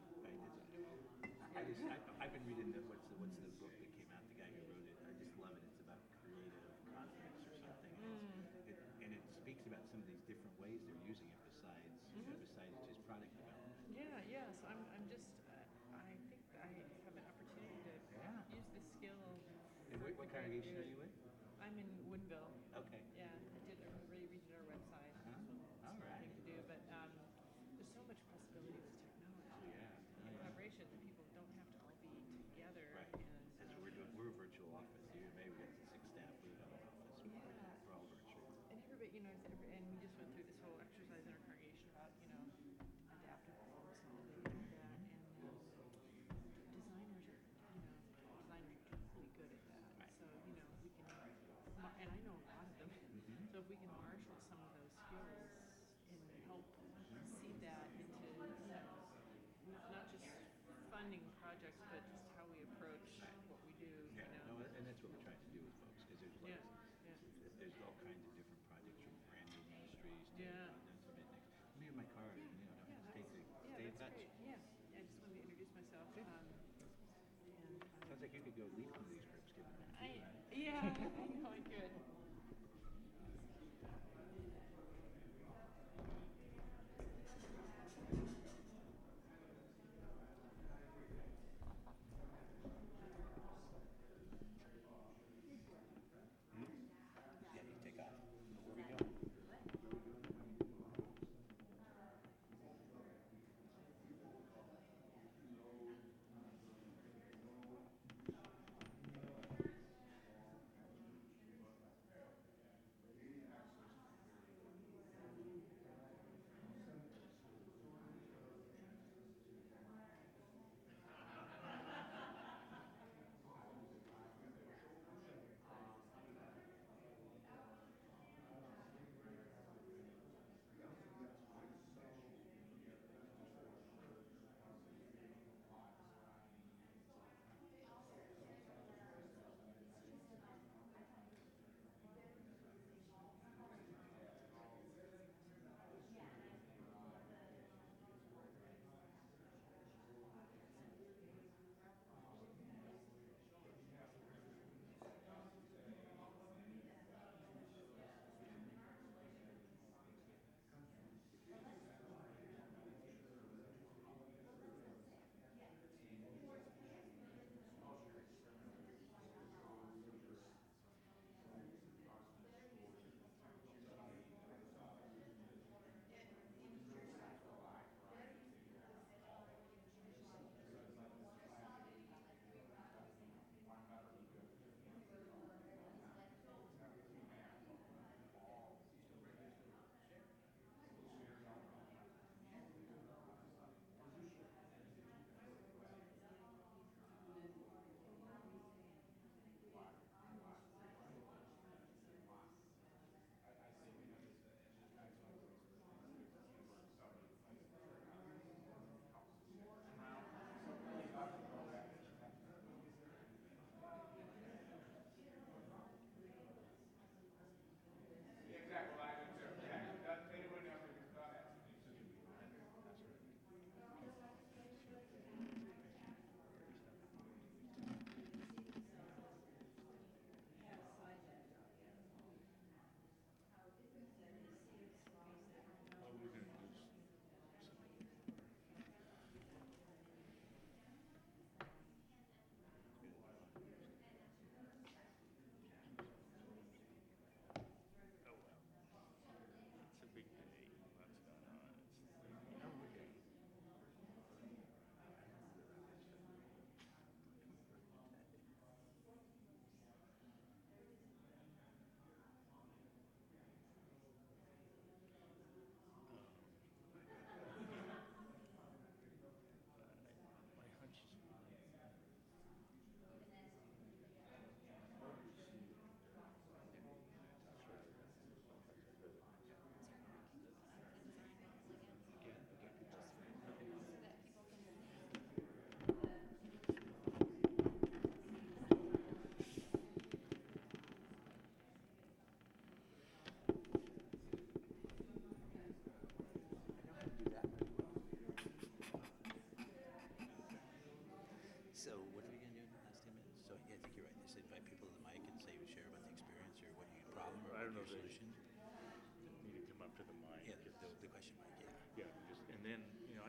I've been reading what's the book that came out, the guy who wrote it. I just love it. It's about creative confidence or something. And it speaks about some of these different ways they're using it besides besides just product development. Yeah. So I'm just. I think I have an opportunity to use this skill. And what congregation are you with? I'm in Woodville. Okay. Yeah, I redid our website. All right. Thing to do, but there's so much possibility with technology and collaboration that people don't have to all be together. Right. And That's what we're doing. We're a virtual office. Maybe we got 6 staff. We have an office. We're all virtual. and everybody, and we just went through this whole exercise in our congregation about, adaptive problem solving and that. And designers are really good at that. Right. So, we can, and I know a lot of them. So if we can marshal some of those skills and help see that into, not just funding projects, but just how we approach what we do. Yeah. No, and that's what we're trying to do with folks because there's there's all kinds of different projects from brand new ministries to mid-next. Me and my car, don't hesitate to stay in touch. Great. Yeah, I just wanted to introduce myself. Sounds like you could go lead one of these groups, given that. Yeah, I know I could. Yeah, you take off. Where we go?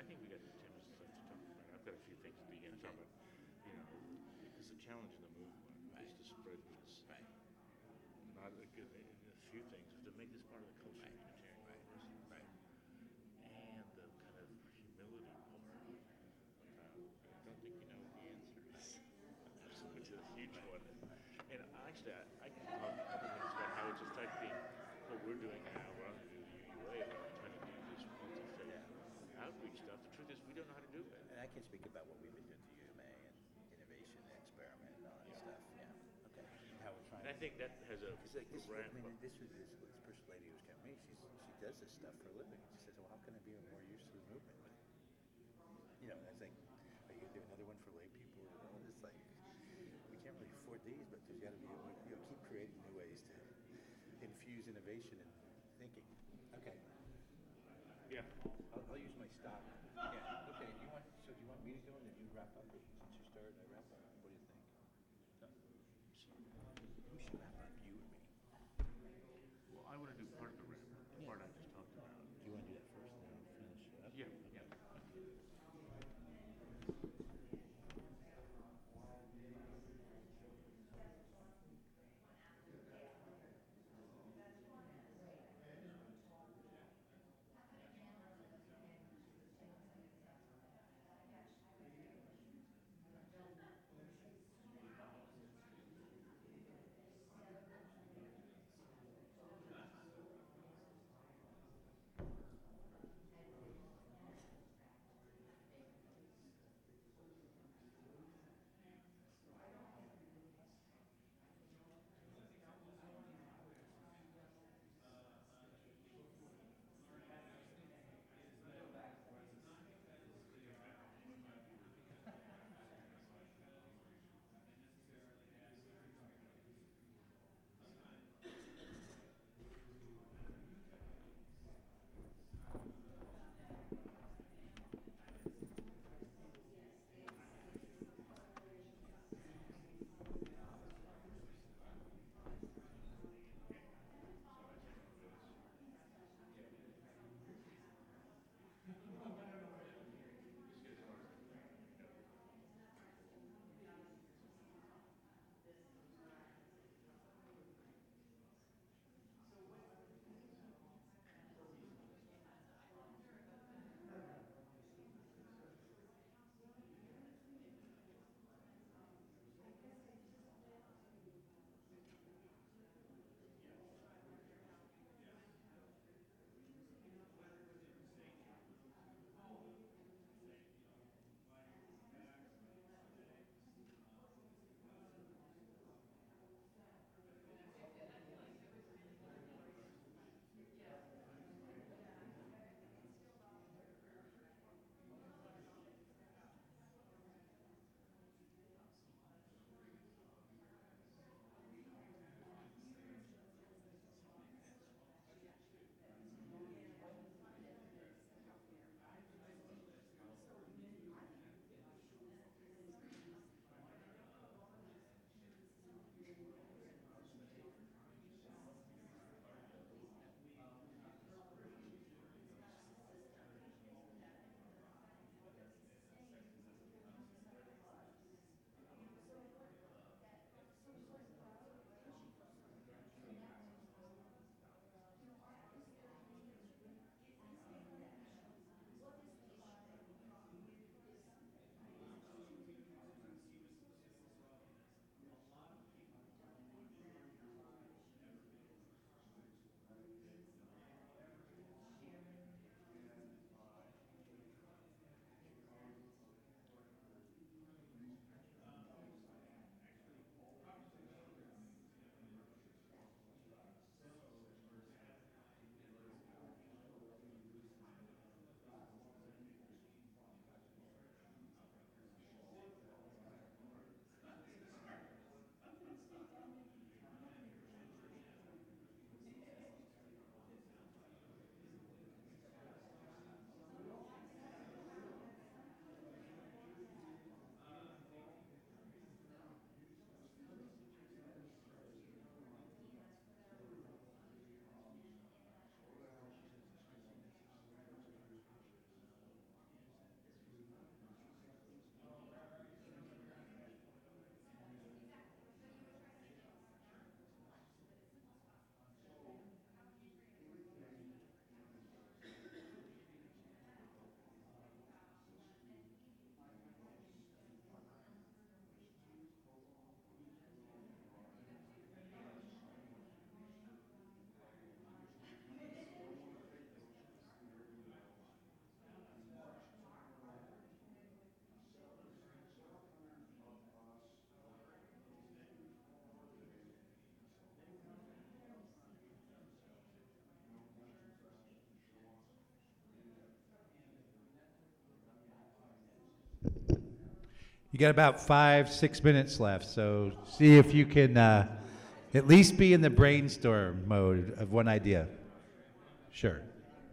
think we got 10 minutes left to talk about. I've got a few things at the end to talk about. You know, because the challenge in the movement is to spread this. Right. Not a good, a few things, but to make this part of the culture of Unitarian universalism. Right. And the kind of humility part about, I don't think you know what the answer is. Which is a huge one. And actually, I can talk a couple minutes about how it's affecting what we're doing now. We're on the UUA, we're trying to do this multi-faith outreach stuff. The truth is, we don't know how to do it. And I can speak about what we've been doing to UMA and innovation and experiment and all that stuff. Yeah. Okay. How we're trying. And I think that has a Because like this, I ramp mean, up. this first lady who's coming to me. She does this stuff for a living. She says, "Well, how can I be of more use to the movement?" You know, and I was like, "Are you gonna do another one for lay people?" You know, it's like we can't really afford these, but there's got to be keep creating new ways to infuse innovation and thinking. Okay. Yeah. I'll use my stop. Yeah. Okay. Do you want me to go and then you wrap up? Or since you started, I wrap up. What do you think? Who should wrap up? You or me? Well, I want to do part of the ramp, the part I just talked about. Do you want to do that first and then I'll finish it up? Yeah, yeah. You got about 5-6 minutes left, so see if you can at least be in the brainstorm mode of one idea. Sure.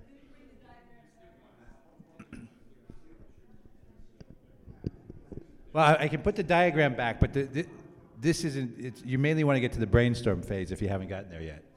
Well, I can put the diagram back, but this isn't. You mainly want to get to the brainstorm phase if you haven't gotten there yet.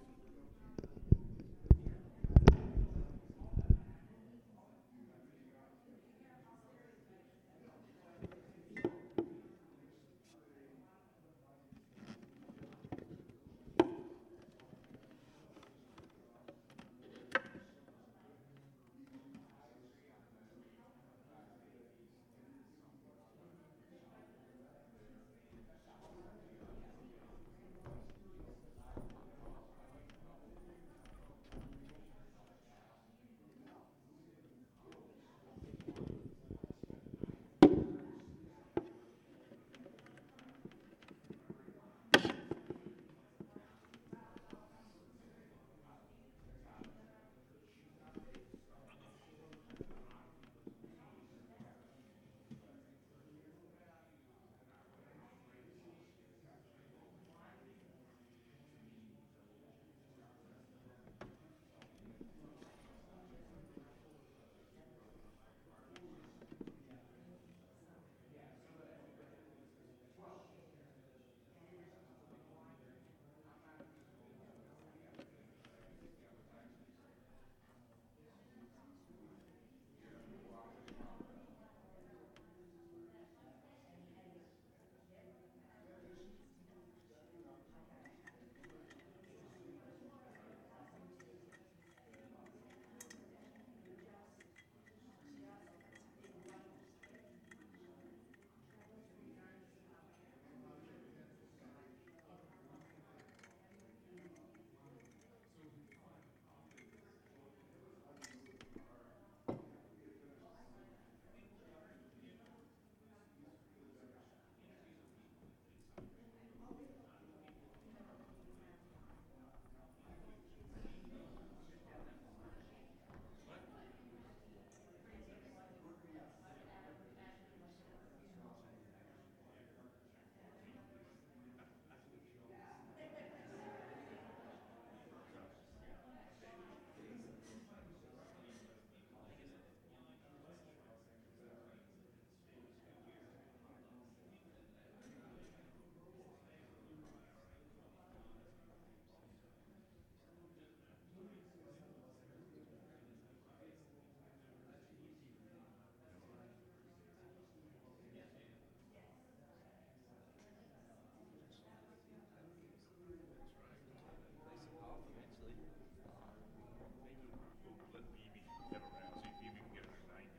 Let Mimi have a round, see if Mimi can get her tonight.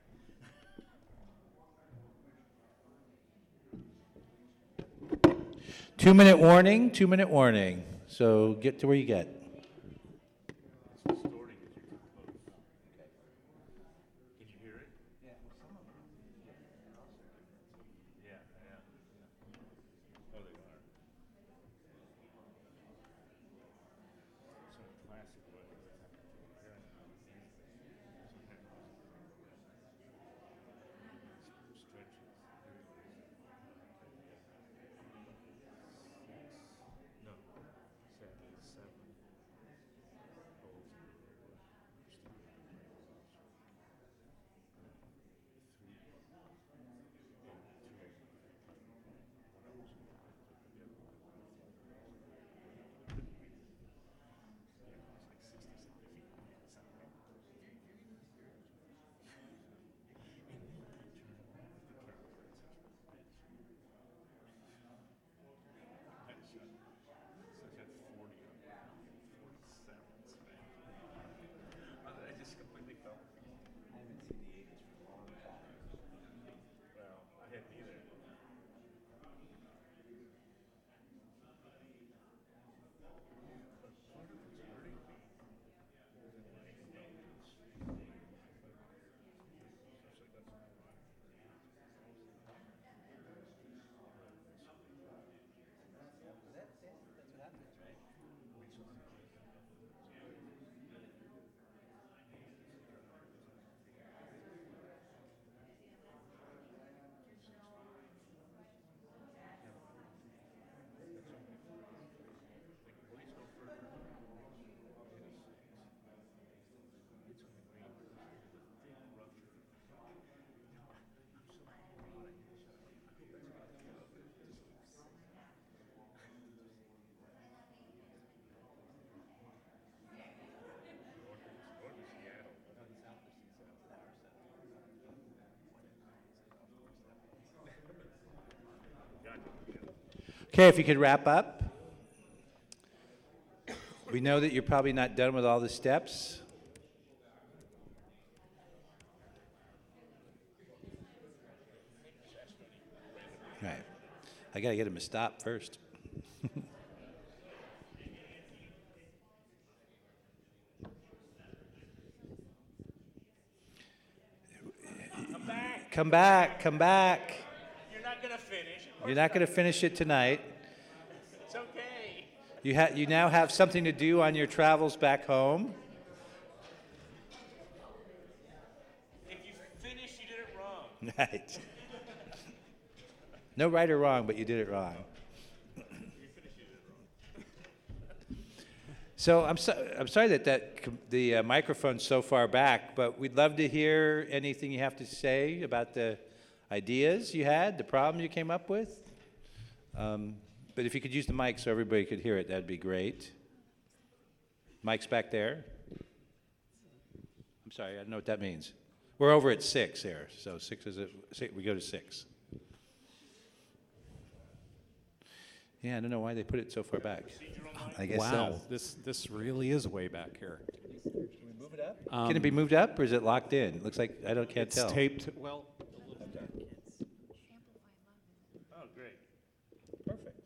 2-minute warning. 2-minute warning. So get to where you get. It's distorting because you're too close. Can you hear it? Yeah, yeah. Oh, they are. Some classic way. Stretches. No, 7. Okay, if you could wrap up. We know that you're probably not done with all the steps. Right. I got to get him to stop first. Come back, come back. You're not going to finish. You're not going to finish it tonight. It's okay. You now have something to do on your travels back home. If you finish, you did it wrong. Right. No right or wrong, but you did it wrong. So I'm sorry that the microphone's so far back, but we'd love to hear anything you have to say about the ideas you had, the problem you came up with. But if you could use the mic so everybody could hear it, that'd be great. Mic's back there. I'm sorry, I don't know what that means. We're over at 6 here, so 6 is we go to 6. Yeah, I don't know why they put it so far back. I guess Wow, so. this really is way back here. Can we move it up? Can it be moved up, or is it locked in? It looks like can't It's tell. taped. Well, Oh, great. Perfect.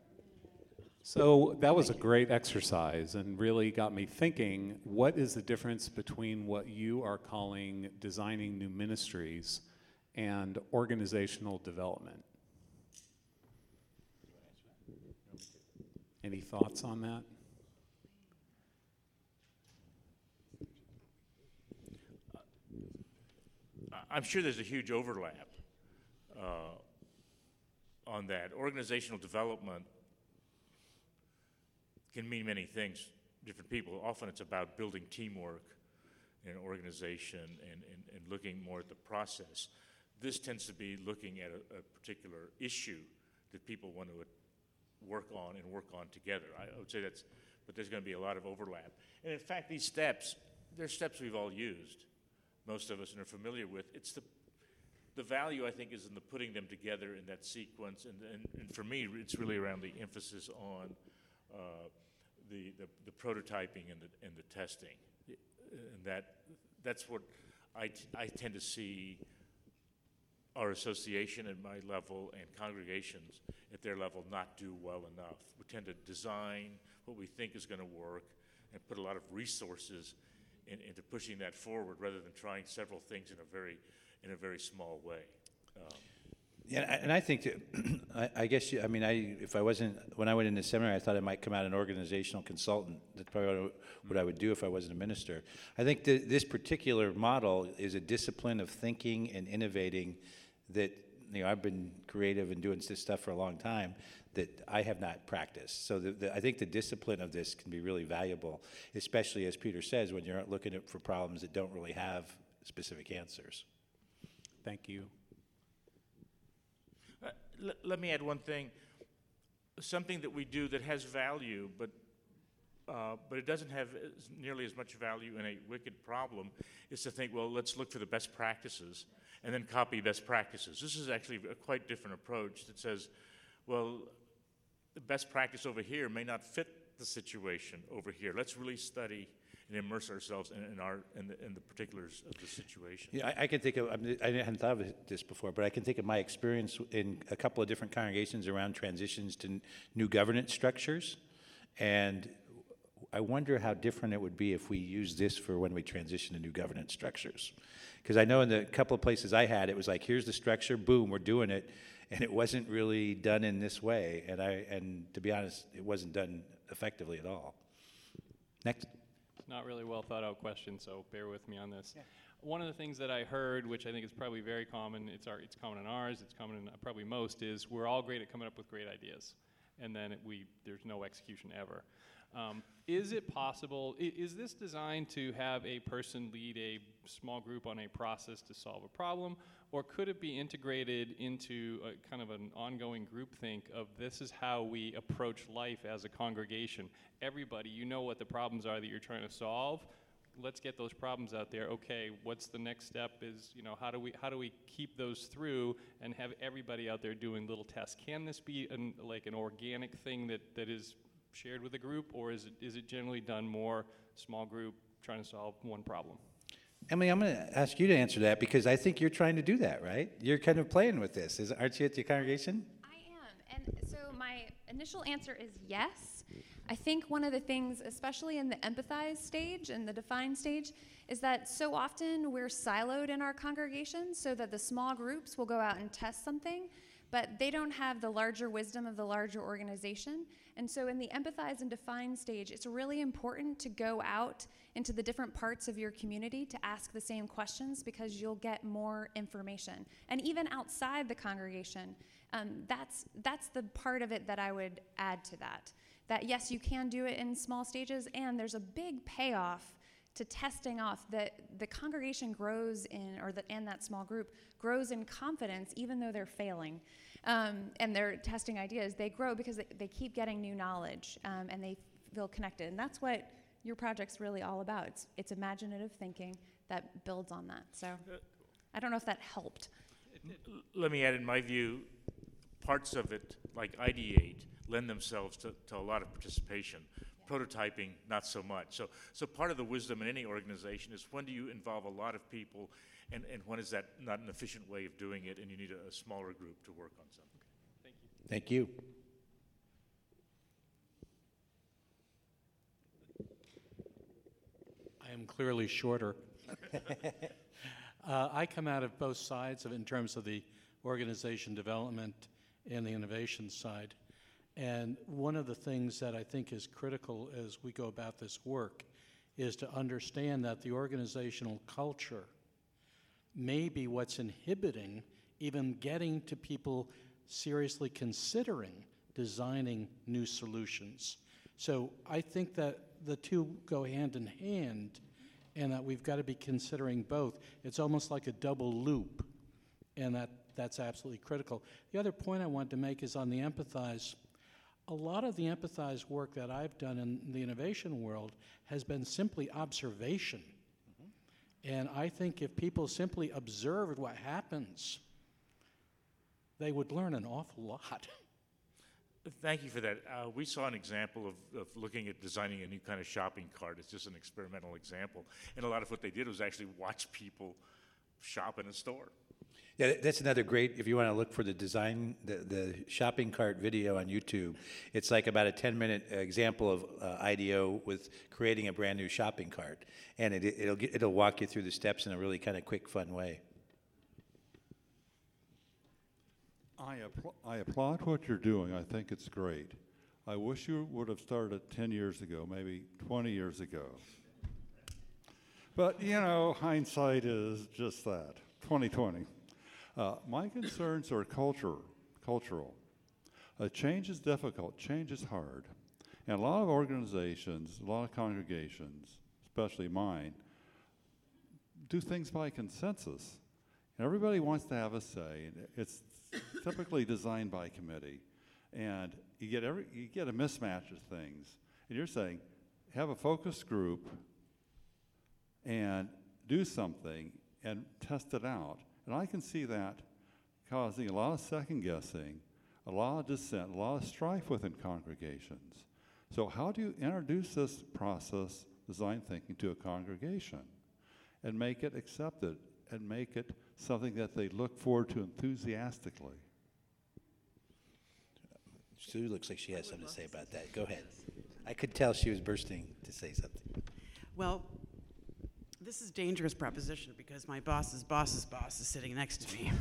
so that was a great exercise and really got me thinking, what is the difference between what you are calling designing new ministries and organizational development? Any thoughts on that? I'm sure there's a huge overlap on that. Organizational development can mean many things to different people. Often it's about building teamwork in an organization and looking more at the process. This tends to be looking at a particular issue that people want to work on together. I would say but there's going to be a lot of overlap. And in fact, these steps, they're steps we've all used, most of us, and are familiar with. It's the value, I think, is in the putting them together in that sequence. And for me, it's really around the emphasis on the prototyping and the testing. And that's what I tend to see our association at my level and congregations at their level not do well enough. We tend to design what we think is going to work and put a lot of resources into pushing that forward rather than trying several things in a very small way. Yeah, and I think that, I guess, if I wasn't, when I went into seminary, I thought I might come out an organizational consultant. That's probably what I would do if I wasn't a minister. I think that this particular model is a discipline of thinking and innovating that, I've been creative and doing this stuff for a long time that I have not practiced. So I think the discipline of this can be really valuable, especially, as Peter says, when you're looking for problems that don't really have specific answers. Thank you. Let me add one thing. Something that we do that has value, but it doesn't have nearly as much value in a wicked problem, is to think, well, let's look for the best practices and then copy best practices. This is actually a quite different approach that says, well, the best practice over here may not fit the situation over here. Let's really study and immerse ourselves in the particulars of the situation. Yeah, I can think of, I hadn't thought of this before, but I can think of my experience in a couple of different congregations around transitions to new governance structures. And I wonder how different it would be if we use this for when we transition to new governance structures. Because I know in the couple of places I had, it was like, here's the structure, boom, we're doing it. And it wasn't really done in this way. And to be honest, it wasn't done effectively at all. Next. Not really well thought out question, so bear with me on this. Yeah. One of the things that I heard, which I think is probably very common, it's common in ours, it's common in probably most, is we're all great at coming up with great ideas, and then there's no execution ever. Is it possible, is this designed to have a person lead a small group on a process to solve a problem, or could it be integrated into a kind of an ongoing groupthink of this is how we approach life as a congregation? Everybody, you know what the problems are that you're trying to solve. let's get those problems out there. Okay, what's the next step? Is, you know, how do we keep those through and have everybody out there doing little tests? Can this be like an organic thing that is shared with a group, or is it generally done more small group trying to solve one problem? Emily, I'm going to ask you to answer that because I think you're trying to do that, right? You're kind of playing with this. Aren't you at your congregation? I am. And so my initial answer is yes. I think one of the things, especially in the empathize stage and the define stage, is that so often we're siloed in our congregations so that the small groups will go out and test something, but they don't have the larger wisdom of the larger organization. And so in the empathize and define stage, it's really important to go out into the different parts of your community to ask the same questions because you'll get more information. And even outside the congregation, that's the part of it that I would add to that. That yes, you can do it in small stages, and there's a big payoff to testing off that the congregation grows in, and that small group grows in confidence even though they're failing. And they're testing ideas. They grow because they keep getting new knowledge, and they feel connected. And that's what your project's really all about. It's imaginative thinking that builds on that. So I don't know if that helped. Let me add, in my view, parts of it, like Ideate, lend themselves to a lot of participation. Prototyping, not so much. So part of the wisdom in any organization is when do you involve a lot of people, and when is that not an efficient way of doing it, and you need a smaller group to work on something. Thank you. I am clearly shorter. I come out of both sides of it in terms of the organization development and the innovation side. And one of the things that I think is critical as we go about this work is to understand that the organizational culture may be what's inhibiting even getting to people seriously considering designing new solutions. So I think that the two go hand in hand, and that we've got to be considering both. It's almost like a double loop, and that's absolutely critical. The other point I wanted to make is on the empathize. A lot of the empathize work that I've done in the innovation world has been simply observation. And I think if people simply observed what happens, they would learn an awful lot. Thank you for that. We saw an example of looking at designing a new kind of shopping cart. It's just an experimental example. And a lot of what they did was actually watch people shop in a store. Yeah, that's another great, if you want to look for the design, the shopping cart video on YouTube, it's like about a 10-minute example of IDEO with creating a brand new shopping cart. And it'll walk you through the steps in a really kind of quick, fun way. I applaud what you're doing. I think it's great. I wish you would have started 10 years ago, maybe 20 years ago. But, you know, hindsight is just that, 2020. My concerns are cultural. Change is difficult. Change is hard. And a lot of organizations, a lot of congregations, especially mine, do things by consensus. And everybody wants to have a say. It's typically designed by committee. And you get a mismatch of things. And you're saying, have a focus group and do something and test it out. And I can see that causing a lot of second guessing, a lot of dissent, a lot of strife within congregations. So how do you introduce this process, design thinking, to a congregation and make it accepted and make it something that they look forward to enthusiastically? Sue looks like she has something to say about that. Go ahead. I could tell she was bursting to say something. Well, this is a dangerous proposition because my boss's boss's boss is sitting next to me.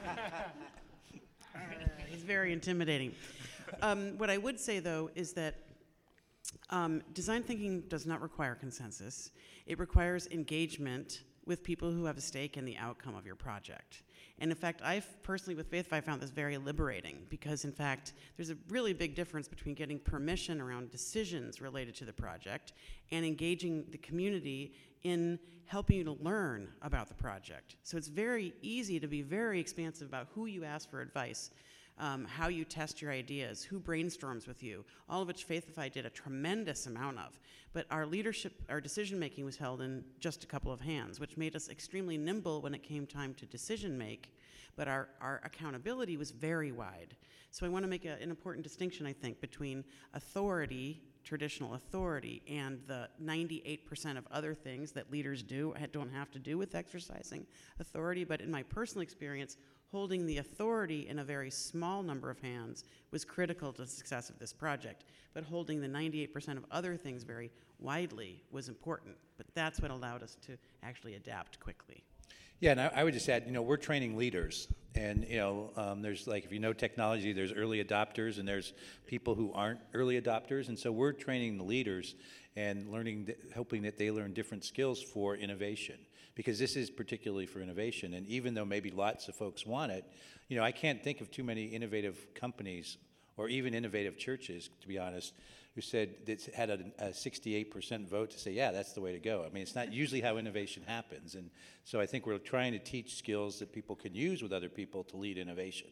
He's very intimidating. What I would say, though, is that design thinking does not require consensus. It requires engagement with people who have a stake in the outcome of your project. And in fact, I've personally, with Faithify, found this very liberating because, in fact, there's a really big difference between getting permission around decisions related to the project and engaging the community in helping you to learn about the project. So it's very easy to be very expansive about who you ask for advice how you test your ideas, who brainstorms with you, all of which Faithify did a tremendous amount of. But our leadership, our decision making was held in just a couple of hands, which made us extremely nimble when it came time to decision make, but our accountability was very wide. So I want to make an important distinction, I think, between authority, traditional authority, and the 98% of other things that leaders don't have to do with exercising authority. But in my personal experience, holding the authority in a very small number of hands was critical to the success of this project. But holding the 98% of other things very widely was important. But that's what allowed us to actually adapt quickly. Yeah, and I would just add, we're training leaders, and there's like, if you know technology, there's early adopters, and there's people who aren't early adopters, and so we're training the leaders and hoping that they learn different skills for innovation, because this is particularly for innovation. And even though maybe lots of folks want it, I can't think of too many innovative companies or even innovative churches, to be honest, who said that had a 68% vote to say, yeah, that's the way to go. I mean, it's not usually how innovation happens. And so I think we're trying to teach skills that people can use with other people to lead innovation.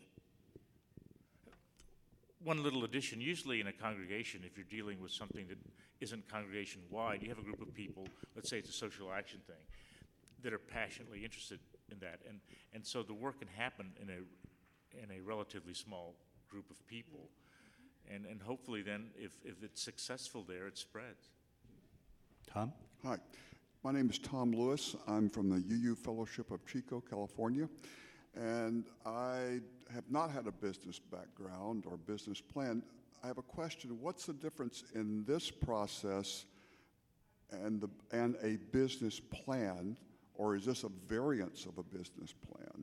One little addition, usually in a congregation, if you're dealing with something that isn't congregation-wide, you have a group of people, let's say it's a social action thing, that are passionately interested in that. And so the work can happen in a relatively small group of people. And hopefully then, if it's successful there, it spreads. Tom? Hi, my name is Tom Lewis. I'm from the UU Fellowship of Chico, California. And I have not had a business background or business plan. I have a question. What's the difference in this process and a business plan, or is this a variance of a business plan?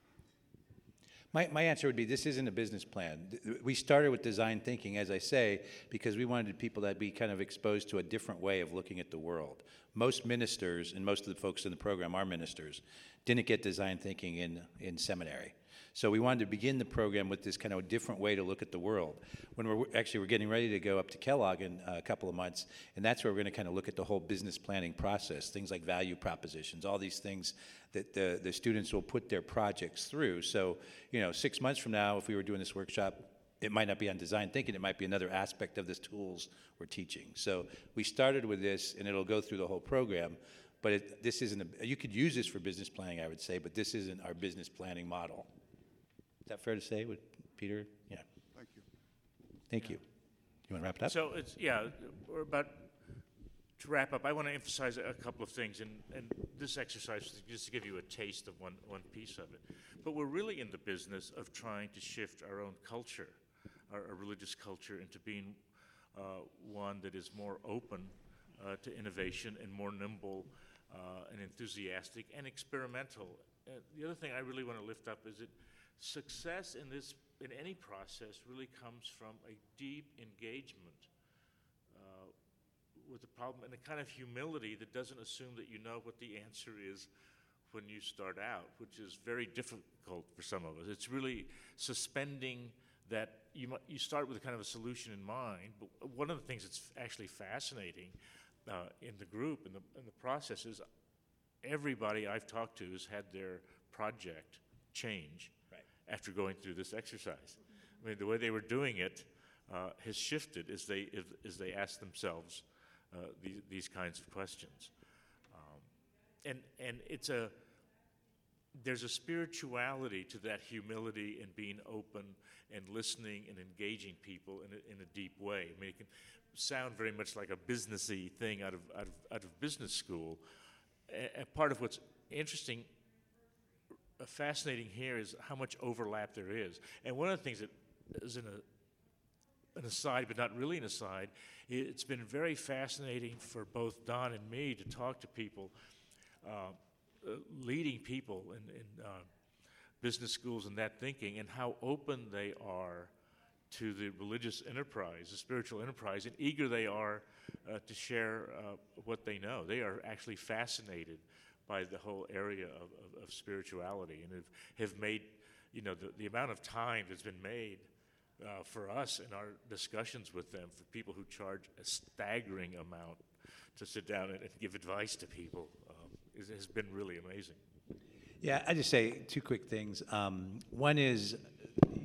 My answer would be, this isn't a business plan. We started with design thinking, as I say, because we wanted people that be kind of exposed to a different way of looking at the world. Most ministers, and most of the folks in the program are ministers, didn't get design thinking in seminary. So we wanted to begin the program with this kind of different way to look at the world. When we're getting ready to go up to Kellogg in a couple of months, and that's where we're going to kind of look at the whole business planning process, things like value propositions, all these things that the students will put their projects through. So, 6 months from now, if we were doing this workshop, it might not be on design thinking, it might be another aspect of the tools we're teaching. So we started with this, and it'll go through the whole program, but this isn't you could use this for business planning, I would say, but this isn't our business planning model. Is that fair to say, with Peter? Yeah. Thank you. Thank you. You want to wrap it up? So we're about to wrap up. I want to emphasize a couple of things, and this exercise is just to give you a taste of one piece of it. But we're really in the business of trying to shift our own culture, our religious culture, into being one that is more open to innovation and more nimble and enthusiastic and experimental. The other thing I really want to lift up is that success in any process really comes from a deep engagement with the problem, and a kind of humility that doesn't assume that you know what the answer is when you start out, which is very difficult for some of us. It's really suspending that you start with a kind of a solution in mind, but one of the things that's actually fascinating in the group, in the process, is everybody I've talked to has had their project change after going through this exercise. I mean, the way they were doing it has shifted as they ask themselves these kinds of questions. And there's a spirituality to that humility and being open and listening and engaging people in a deep way. I mean, it can sound very much like a businessy thing out of business school. And part of what's interesting, fascinating here, is how much overlap there is. And one of the things that is an aside, but not really an aside, it's been very fascinating for both Don and me to talk to people, leading people in business schools and that thinking, and how open they are to the religious enterprise, the spiritual enterprise, and eager they are to share what they know. They are actually fascinated by the whole area of spirituality, and have made, the amount of time that's been made for us in our discussions with them, for people who charge a staggering amount to sit down and give advice to people, has been really amazing. Yeah, I just say two quick things. One is,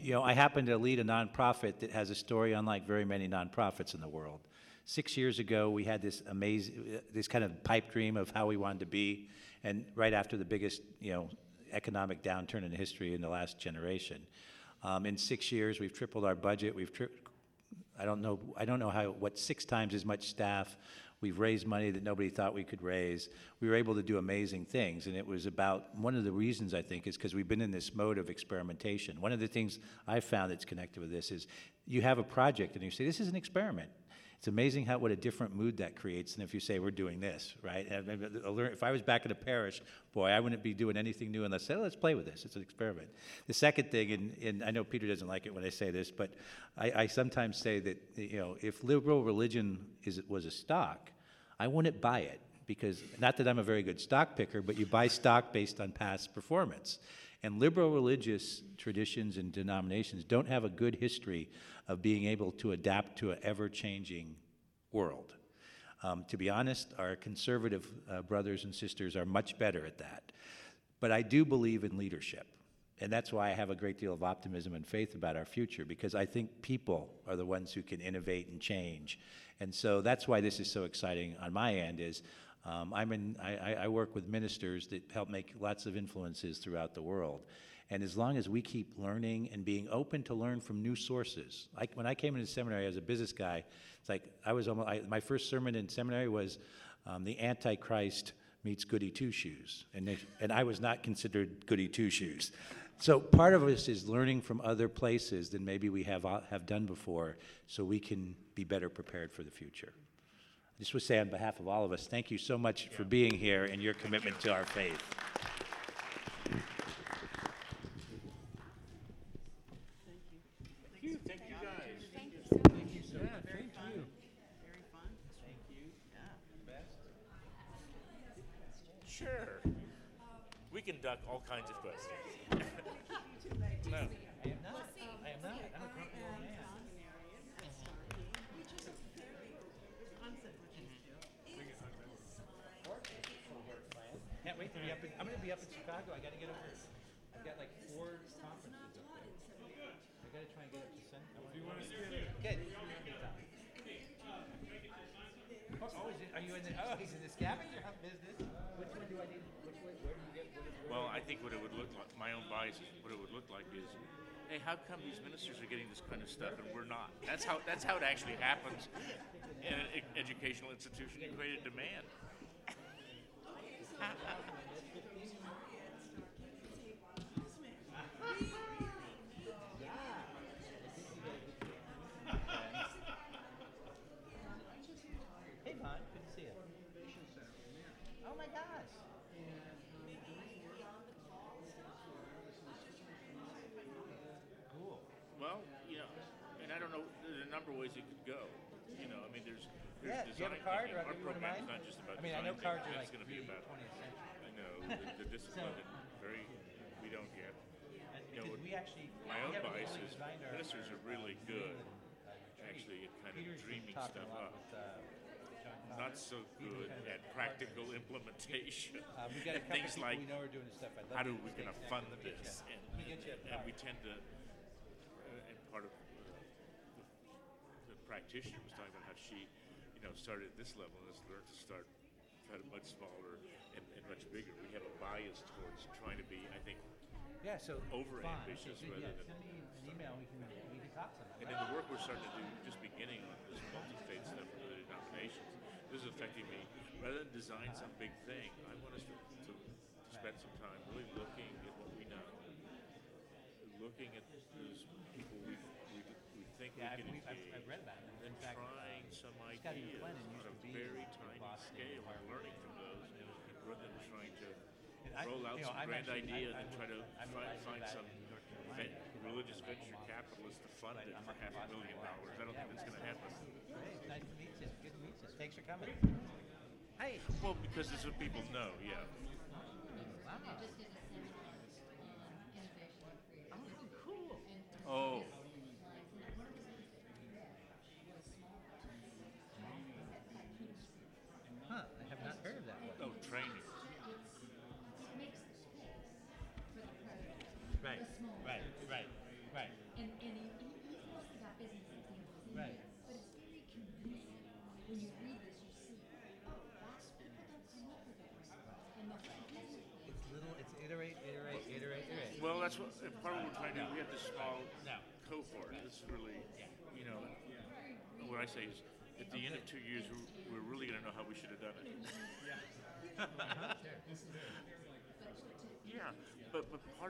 You know, I happen to lead a nonprofit that has a story unlike very many nonprofits in the world. 6 years ago, we had this amazing, this kind of pipe dream of how we wanted to be, and right after the biggest, you know, economic downturn in history in the last generation. In 6 years, we've tripled our budget. I don't know what 6 times as much staff. We've raised money that nobody thought we could raise. We were able to do amazing things, and it was about, one of the reasons I think is because we've been in this mode of experimentation. One of the things I found that's connected with this is you have a project and you say, this is an experiment. It's amazing what a different mood that creates than if you say, we're doing this, right? If I was back in a parish, boy, I wouldn't be doing anything new unless, let's play with this. It's an experiment. The second thing, and I know Peter doesn't like it when I say this, but I sometimes say that, you know, if liberal religion was a stock, I wouldn't buy it, because, not that I'm a very good stock picker, but you buy stock based on past performance. And liberal religious traditions and denominations don't have a good history of being able to adapt to an ever-changing world. To be honest, our conservative brothers and sisters are much better at that. But I do believe in leadership. And that's why I have a great deal of optimism and faith about our future, because I think people are the ones who can innovate and change. And so that's why this is so exciting on my end is I work with ministers that help make lots of influences throughout the world. And as long as we keep learning and being open to learn from new sources, like when I came into seminary as a business guy, it's like my first sermon in seminary was the Antichrist meets goody two-shoes, and I was not considered goody two-shoes. So part of this is learning from other places than maybe we have done before, so we can be better prepared for the future. I just would say on behalf of all of us, thank you so much for being here and your commitment to our faith. Thank you guys. Thank you so much. Thank you so much. Very fun. Very fun. Thank you. Yeah. Sure. We can duck all kinds of questions. No. I am not. I'm a grumpy old man. Can't wait to be up I'm going to be up in Chicago. I got to get over. I've got like 4 conferences up there. I got to try and get up to Central. If you want to see it. Good. Are you in the? Oh, he's in the scavenger hunt business. Which one do I need? Where do you get? Well, I think what it would look like, my own bias, what it would look like is, hey, how come these ministers are getting this kind of stuff and we're not? That's how it actually happens in an educational institution. You create a demand. Hey, Vaughn, good to see you. Oh my gosh. Cool. Well, you know, and I don't know, there's a number of ways it could go. You know, I mean, there's Yeah, do you have a design card, thinking. or I'll Our give you one of program's mine? not just about I mean, I know design cards are thinking, like it's going to be the about 20th century. I know the discipline and we don't get. You know, Because we actually, my own we haven't bias really is designed our ministers are really good retreat. actually at kind of Peter's been dreaming talking stuff a lot up. with, John Connor. Not so Peter's good kind of at a practical partner. implementation. We've got a And couple things people like, we know are doing this stuff. I'd love how do to we stay going to connected. fund Let me get this? you- And, let me get you a and we card. tend to, and part of the practitioner was talking about how she, you know, started at this level and has learned to start kind of much smaller and much bigger. We have a bias towards trying to be, I think, Yeah, so over fine. ambitious Okay, good. rather Yeah, than. send me an email. We can talk to them. And then the work we're starting to do, just beginning on this multi-faith stuff with the denominations, this is affecting me. Rather than design some big thing, I want us to spend some time really looking at what we know, looking at those people we think we can engage, I've read about it. and In fact, trying some Scotty ideas McLennan on used a to be very in tiny Boston scale and learning from those, rather than trying to roll out some grand idea and try to find some religious venture capitalist to fund it for $500,000. I don't think that's going to happen. Hey, nice to meet you. Good to meet you. Thanks for coming. Hey. Well, because it's what people know, yeah. Oh. Huh, I have not heard of that one. Oh, training. Right. Right. And he's mostly got business examples in Right. here. But it's very convincing. When you read this, you see, oh, that's people don't come up with that response. And that's It's little, it's iterate, iterate, iterate, iterate. Well, that's what part of what we're trying to do. We have this small No. cohort. This is really, you know, what I say is, at the end of 2 years, we're really going to know how we should have done it. Yeah, but part